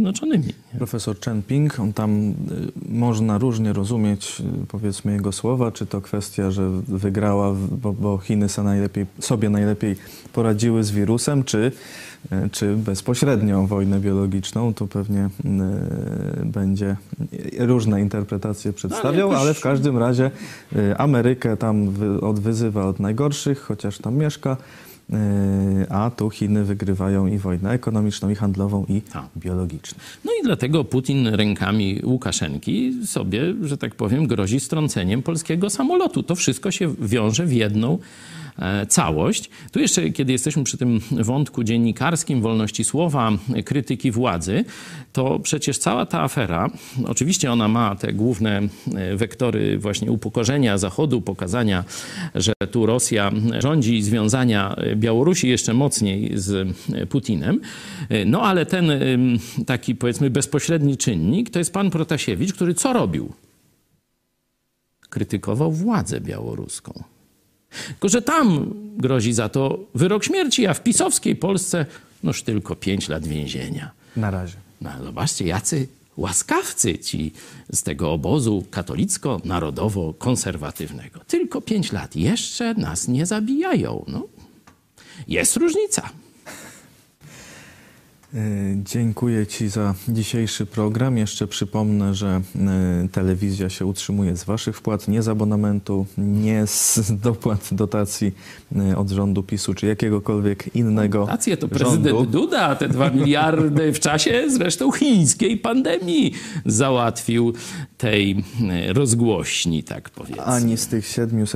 Zjednoczonymi. Profesor Chen Ping, on tam można różnie rozumieć, powiedzmy, jego słowa, czy to kwestia, że wygrała, bo Chiny sobie najlepiej poradziły z wirusem, czy bezpośrednią wojnę biologiczną. Tu pewnie będzie różne interpretacje przedstawiał, ale w każdym razie Amerykę tam wyzywa od najgorszych, chociaż tam mieszka, a tu Chiny wygrywają i wojnę ekonomiczną, i handlową, i biologiczną. No i dlatego Putin rękami Łukaszenki sobie, że tak powiem, grozi strąceniem polskiego samolotu. To wszystko się wiąże w jedną całość. Tu jeszcze, kiedy jesteśmy przy tym wątku dziennikarskim, wolności słowa, krytyki władzy, to przecież cała ta afera, oczywiście ona ma te główne wektory właśnie upokorzenia Zachodu, pokazania, że tu Rosja rządzi i związania Białorusi jeszcze mocniej z Putinem. No ale ten taki, powiedzmy, bezpośredni czynnik to jest pan Protasiewicz, który co robił? Krytykował władzę białoruską. Tylko że tam grozi za to wyrok śmierci, a w pisowskiej Polsce noż tylko 5 lat więzienia. Na razie. No, zobaczcie, jacy łaskawcy ci z tego obozu katolicko-narodowo-konserwatywnego. Tylko 5 lat. Jeszcze nas nie zabijają. No, jest różnica. Dziękuję Ci za dzisiejszy program. Jeszcze przypomnę, że telewizja się utrzymuje z Waszych wpłat, nie z abonamentu, nie z dopłat dotacji od rządu PiS-u czy jakiegokolwiek innego Dotacje to prezydent rządu. Duda, te 2 miliardy w czasie zresztą chińskiej pandemii załatwił tej rozgłośni, tak powiedzmy. Ani z tych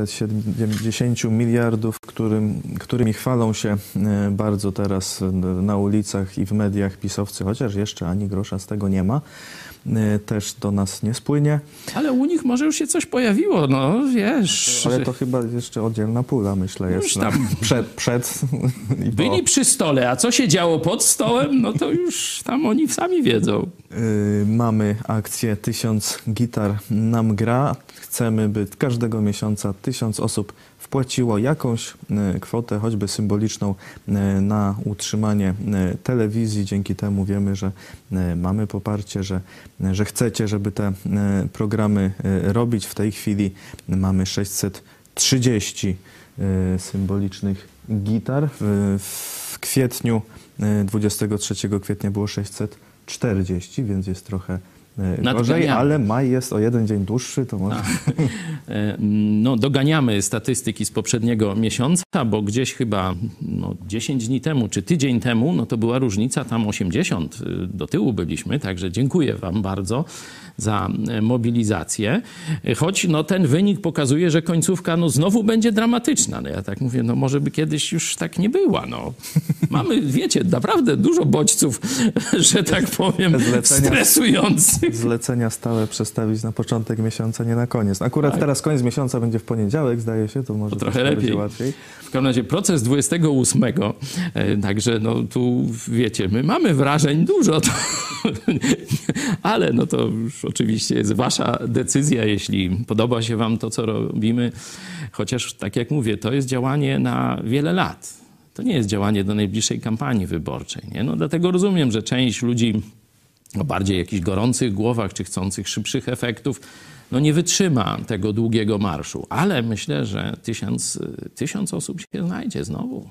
770 miliardów, którymi chwalą się bardzo teraz na ulicach i w mediach pisowcy, chociaż jeszcze ani grosza z tego nie ma, też do nas nie spłynie. Ale u nich może już się coś pojawiło, no wiesz. Ale to chyba jeszcze oddzielna pula, myślę, jest. Już tam Przed i po. byli przy stole, a co się działo pod stołem, no to już tam oni sami wiedzą. Mamy akcję 1000 gitar nam gra. Chcemy, by każdego miesiąca 1000 osób wpłaciło jakąś kwotę, choćby symboliczną, na utrzymanie telewizji. Dzięki temu wiemy, że mamy poparcie, że chcecie, żeby te programy robić. W tej chwili mamy 630 symbolicznych gitar. W kwietniu, 23 kwietnia było 640, więc jest trochę gorzej, ale maj jest o 1 dzień dłuższy, to może... No, doganiamy statystyki z poprzedniego miesiąca, bo gdzieś chyba 10 dni temu, czy tydzień temu, no to była różnica, tam 80 do tyłu byliśmy, także dziękuję wam bardzo za mobilizację. Choć ten wynik pokazuje, że końcówka znowu będzie dramatyczna. No ja tak mówię, może by kiedyś już tak nie była. No. Mamy, wiecie, naprawdę dużo bodźców, że tak powiem, stresujących. Zlecenia stałe przestawić na początek miesiąca, nie na koniec. Akurat teraz koniec miesiąca będzie w poniedziałek, zdaje się, to może trochę lepiej. Łatwiej. W każdym razie proces 28, także tu wiecie, my mamy wrażeń dużo, ale to już oczywiście jest wasza decyzja, jeśli podoba się wam to, co robimy. Chociaż, tak jak mówię, to jest działanie na wiele lat. To nie jest działanie do najbliższej kampanii wyborczej. Nie? Dlatego rozumiem, że część ludzi o bardziej jakichś gorących głowach, czy chcących szybszych efektów, nie wytrzyma tego długiego marszu. Ale myślę, że 1000 osób się znajdzie znowu.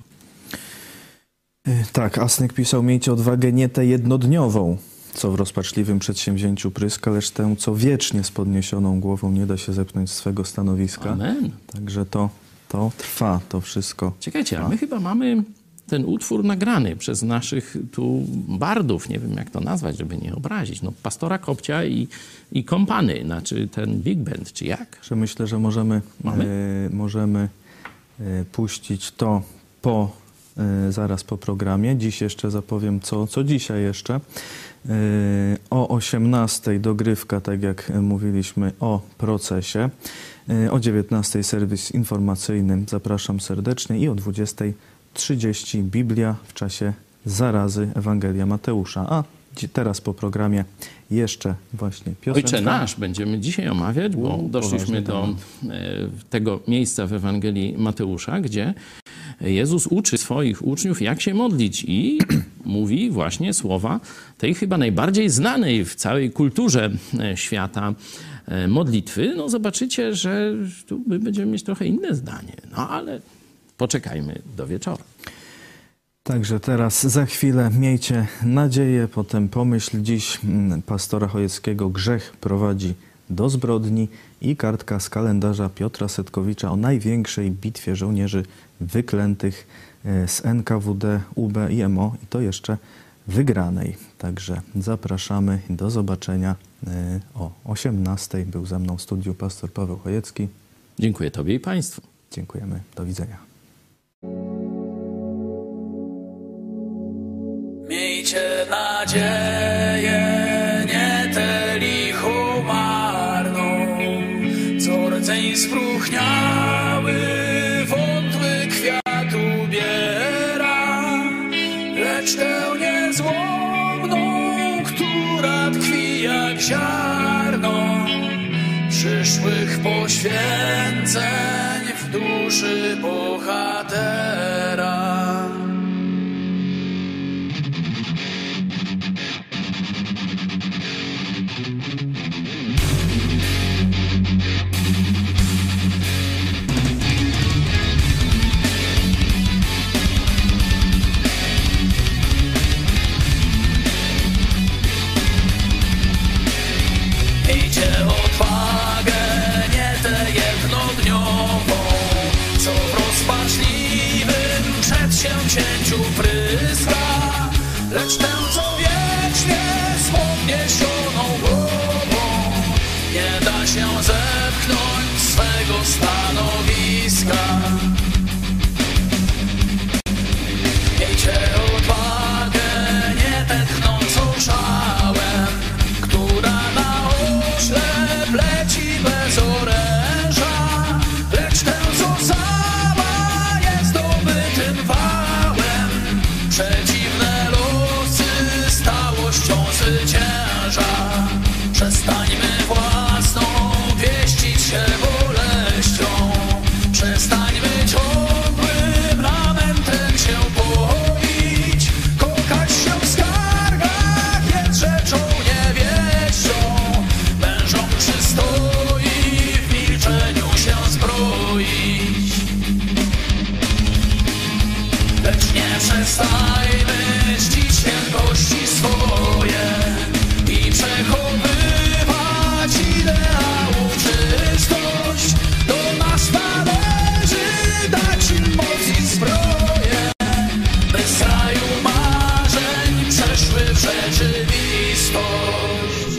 Tak, Asnyk pisał, miejcie odwagę nie tę jednodniową, co w rozpaczliwym przedsięwzięciu pryska, lecz tę, co wiecznie z podniesioną głową nie da się zepchnąć z swego stanowiska. Amen. Także to trwa, to wszystko. Czekajcie, a my chyba mamy ten utwór nagrany przez naszych tu bardów, nie wiem jak to nazwać, żeby nie obrazić, pastora Kopcia i kompany, znaczy ten big band, czy jak? Że myślę, że możemy puścić to zaraz po programie. Dziś jeszcze zapowiem, co dzisiaj jeszcze. O 18:00 dogrywka, tak jak mówiliśmy, o procesie. O 19:00 serwis informacyjny, zapraszam serdecznie, i o 20:30 Biblia w czasie zarazy, Ewangelia Mateusza. A teraz po programie jeszcze właśnie piosenka. Ojcze nasz będziemy dzisiaj omawiać, bo doszliśmy do tego miejsca w Ewangelii Mateusza, gdzie Jezus uczy swoich uczniów, jak się modlić, i mówi właśnie słowa tej chyba najbardziej znanej w całej kulturze świata modlitwy. No zobaczycie, że tu my będziemy mieć trochę inne zdanie. No ale poczekajmy do wieczora. Także teraz za chwilę miejcie nadzieję, potem pomyśl dziś pastora Chojeckiego Grzech prowadzi do zbrodni i kartka z kalendarza Piotra Setkowicza o największej bitwie żołnierzy wyklętych z NKWD, UB i MO i to jeszcze wygranej. Także zapraszamy do zobaczenia o 18:00. Był ze mną w studiu pastor Paweł Chojecki. Dziękuję Tobie i Państwu. Dziękujemy. Do widzenia. Miejcie nadzieję, nie tę lichą marną, co rdzeń spróchniały, wątły kwiat ubiera, lecz tę niezłomną, która tkwi jak ziarno przyszłych poświęceń w duszy bohatera. Miejcie odwagę, nie tę jednodniową, co w rozpaczliwym przedsięwzięciu pryska, lecz tę, co wiecznie z podniesioną głową nie da się zepchnąć swego stanowiska. Miejcie odwagę, nie tę tchnącą szałem, która na oślep leci bez oręża, lecz tę, co sama jest zdobytym wałem. Przeciwne losy stałością zwycięża. Przestańmy własną pieścić się boleścią. Przestańmy ciągłym lamentem się poić. Kochać się w skargach jest rzeczą niewieścią. Mężom przystoi w milczeniu się zbroić. Lecz nie przestajmy czcić świętości swoje i przechowywać ideałów czystość. Do nas należy dać im moc i zbroję, by z kraju marzeń przeszły w rzeczywistość.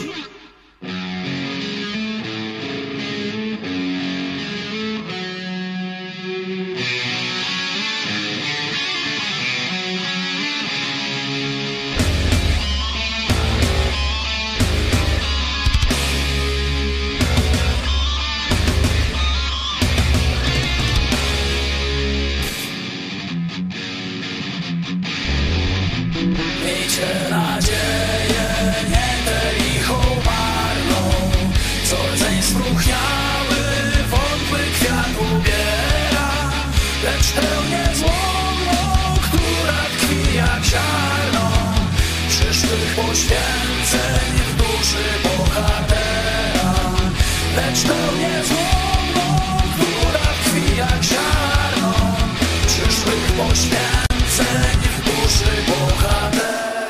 Miejcie nadzieję, nie tę lichą marną, co rdzeń spróchniały, wątły kwiat ubiera, lecz tę niezłomną, która tkwi jak ziarno przyszłych poświęceń w duszy bohatera. Lecz tę niezłomną, która tkwi jak ziarno przyszłych poświęceń w duszy bohatera.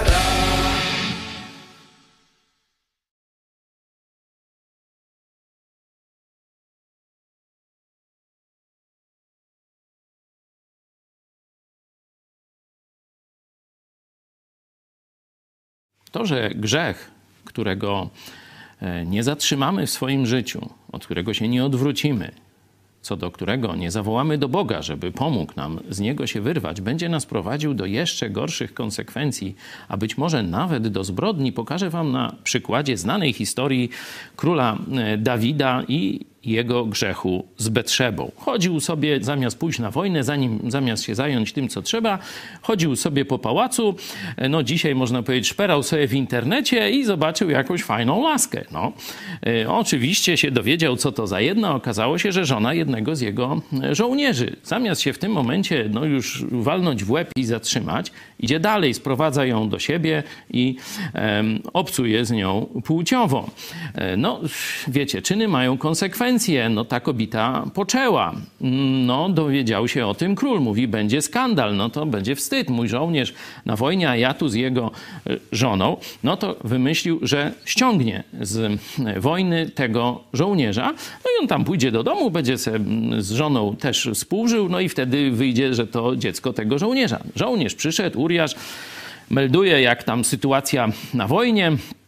To, że grzech, którego nie zatrzymamy w swoim życiu, od którego się nie odwrócimy, co do którego nie zawołamy do Boga, żeby pomógł nam z niego się wyrwać, będzie nas prowadził do jeszcze gorszych konsekwencji, a być może nawet do zbrodni. Pokażę wam na przykładzie znanej historii króla Dawida i jego grzechu z Betrzebą. Chodził sobie, zamiast pójść na wojnę, zamiast się zająć tym, co trzeba, chodził sobie po pałacu, no dzisiaj można powiedzieć, szperał sobie w internecie i zobaczył jakąś fajną laskę. No. Oczywiście się dowiedział, co to za jedna. Okazało się, że żona jednego z jego żołnierzy. Zamiast się w tym momencie no już walnąć w łeb i zatrzymać, idzie dalej, sprowadza ją do siebie i obcuje z nią płciowo. No wiecie, czyny mają konsekwencje. No ta kobieta poczęła. No dowiedział się o tym król. Mówi, będzie skandal, no to będzie wstyd. Mój żołnierz na wojnie, a ja tu z jego żoną. No to wymyślił, że ściągnie z wojny tego żołnierza. No i on tam pójdzie do domu, będzie sobie z żoną też współżył, no i wtedy wyjdzie, że to dziecko tego żołnierza. Żołnierz przyszedł, Uriasz, melduje, jak tam sytuacja na wojnie.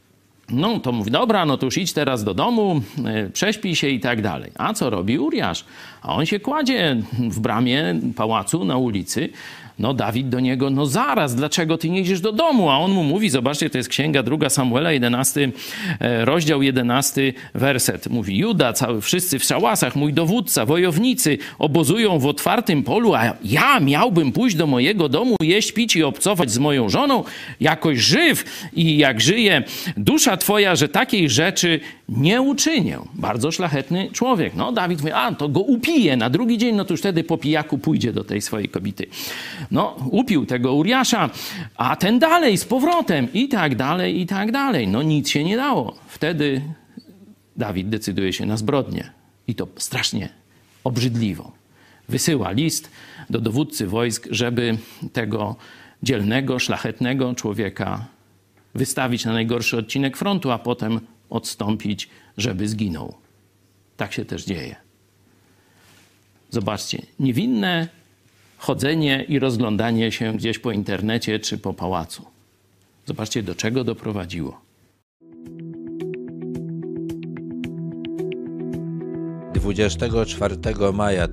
No to mówi, dobra, no to już idź teraz do domu, prześpij się i tak dalej. A co robi Uriasz? A on się kładzie w bramie pałacu na ulicy. No Dawid do niego, no zaraz, dlaczego ty nie idziesz do domu? A on mu mówi, zobaczcie, to jest księga 2 Samuela, 11 rozdział, 11 werset. Mówi, Juda, wszyscy w szałasach, mój dowódca, wojownicy obozują w otwartym polu, a ja miałbym pójść do mojego domu, jeść, pić i obcować z moją żoną, jakoś żyw i jak żyje dusza twoja, że takiej rzeczy nie uczynię. Bardzo szlachetny człowiek. No Dawid mówi, a to go upije na drugi dzień, no to już wtedy po pijaku pójdzie do tej swojej kobiety. No, upił tego Uriasza, a ten dalej z powrotem i tak dalej, i tak dalej. No nic się nie dało. Wtedy Dawid decyduje się na zbrodnię i to strasznie obrzydliwą. Wysyła list do dowódcy wojsk, żeby tego dzielnego, szlachetnego człowieka wystawić na najgorszy odcinek frontu, a potem odstąpić, żeby zginął. Tak się też dzieje. Zobaczcie, niewinne chodzenie i rozglądanie się gdzieś po internecie czy po pałacu. Zobaczcie, do czego doprowadziło. 24 maja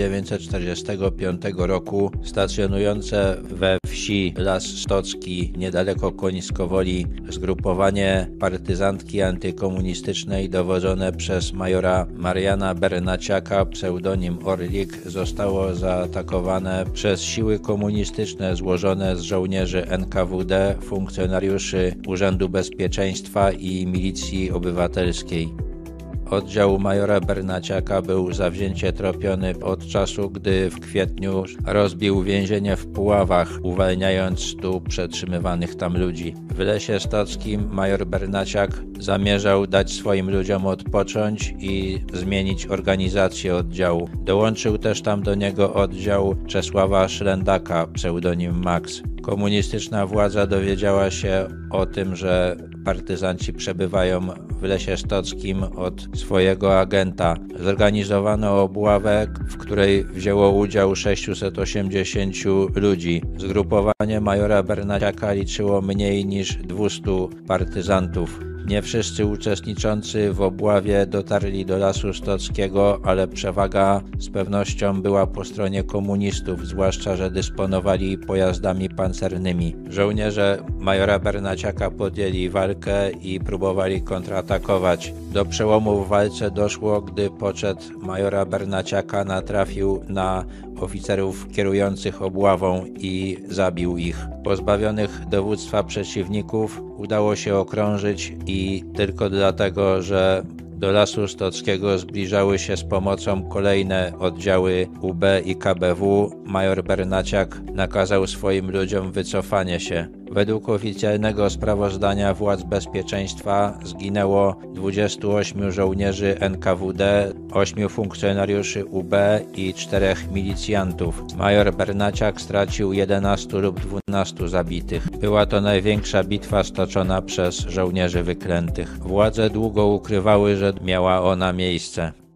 1945 roku stacjonujące we wsi Las Stocki niedaleko Końskowoli zgrupowanie partyzantki antykomunistycznej dowodzone przez majora Mariana Bernaciaka, pseudonim Orlik, zostało zaatakowane przez siły komunistyczne złożone z żołnierzy NKWD, funkcjonariuszy Urzędu Bezpieczeństwa i Milicji Obywatelskiej. Oddział majora Bernaciaka był zawzięcie tropiony od czasu, gdy w kwietniu rozbił więzienie w Puławach, uwalniając 100 przetrzymywanych tam ludzi. W Lesie Stockim major Bernaciak zamierzał dać swoim ludziom odpocząć i zmienić organizację oddziału. Dołączył też tam do niego oddział Czesława Szlendaka, pseudonim Max. Komunistyczna władza dowiedziała się o tym, że partyzanci przebywają w Lesie Stockim od swojego agenta. Zorganizowano obławę, w której wzięło udział 680 ludzi. Zgrupowanie majora Bernaciaka liczyło mniej niż 200 partyzantów. Nie wszyscy uczestniczący w obławie dotarli do Lasu Stockiego, ale przewaga z pewnością była po stronie komunistów, zwłaszcza że dysponowali pojazdami pancernymi. Żołnierze majora Bernaciaka podjęli walkę i próbowali kontratakować. Do przełomu w walce doszło, gdy poczet majora Bernaciaka natrafił na oficerów kierujących obławą i zabił ich. Pozbawionych dowództwa przeciwników udało się okrążyć i tylko dlatego, że do Lasu Stockiego zbliżały się z pomocą kolejne oddziały UB i KBW, major Bernaciak nakazał swoim ludziom wycofanie się. Według oficjalnego sprawozdania władz bezpieczeństwa zginęło 28 żołnierzy NKWD, 8 funkcjonariuszy UB i 4 milicjantów. Major Bernaciak stracił 11 lub 12 zabitych. Była to największa bitwa stoczona przez żołnierzy wyklętych. Władze długo ukrywały, że miała ona miejsce.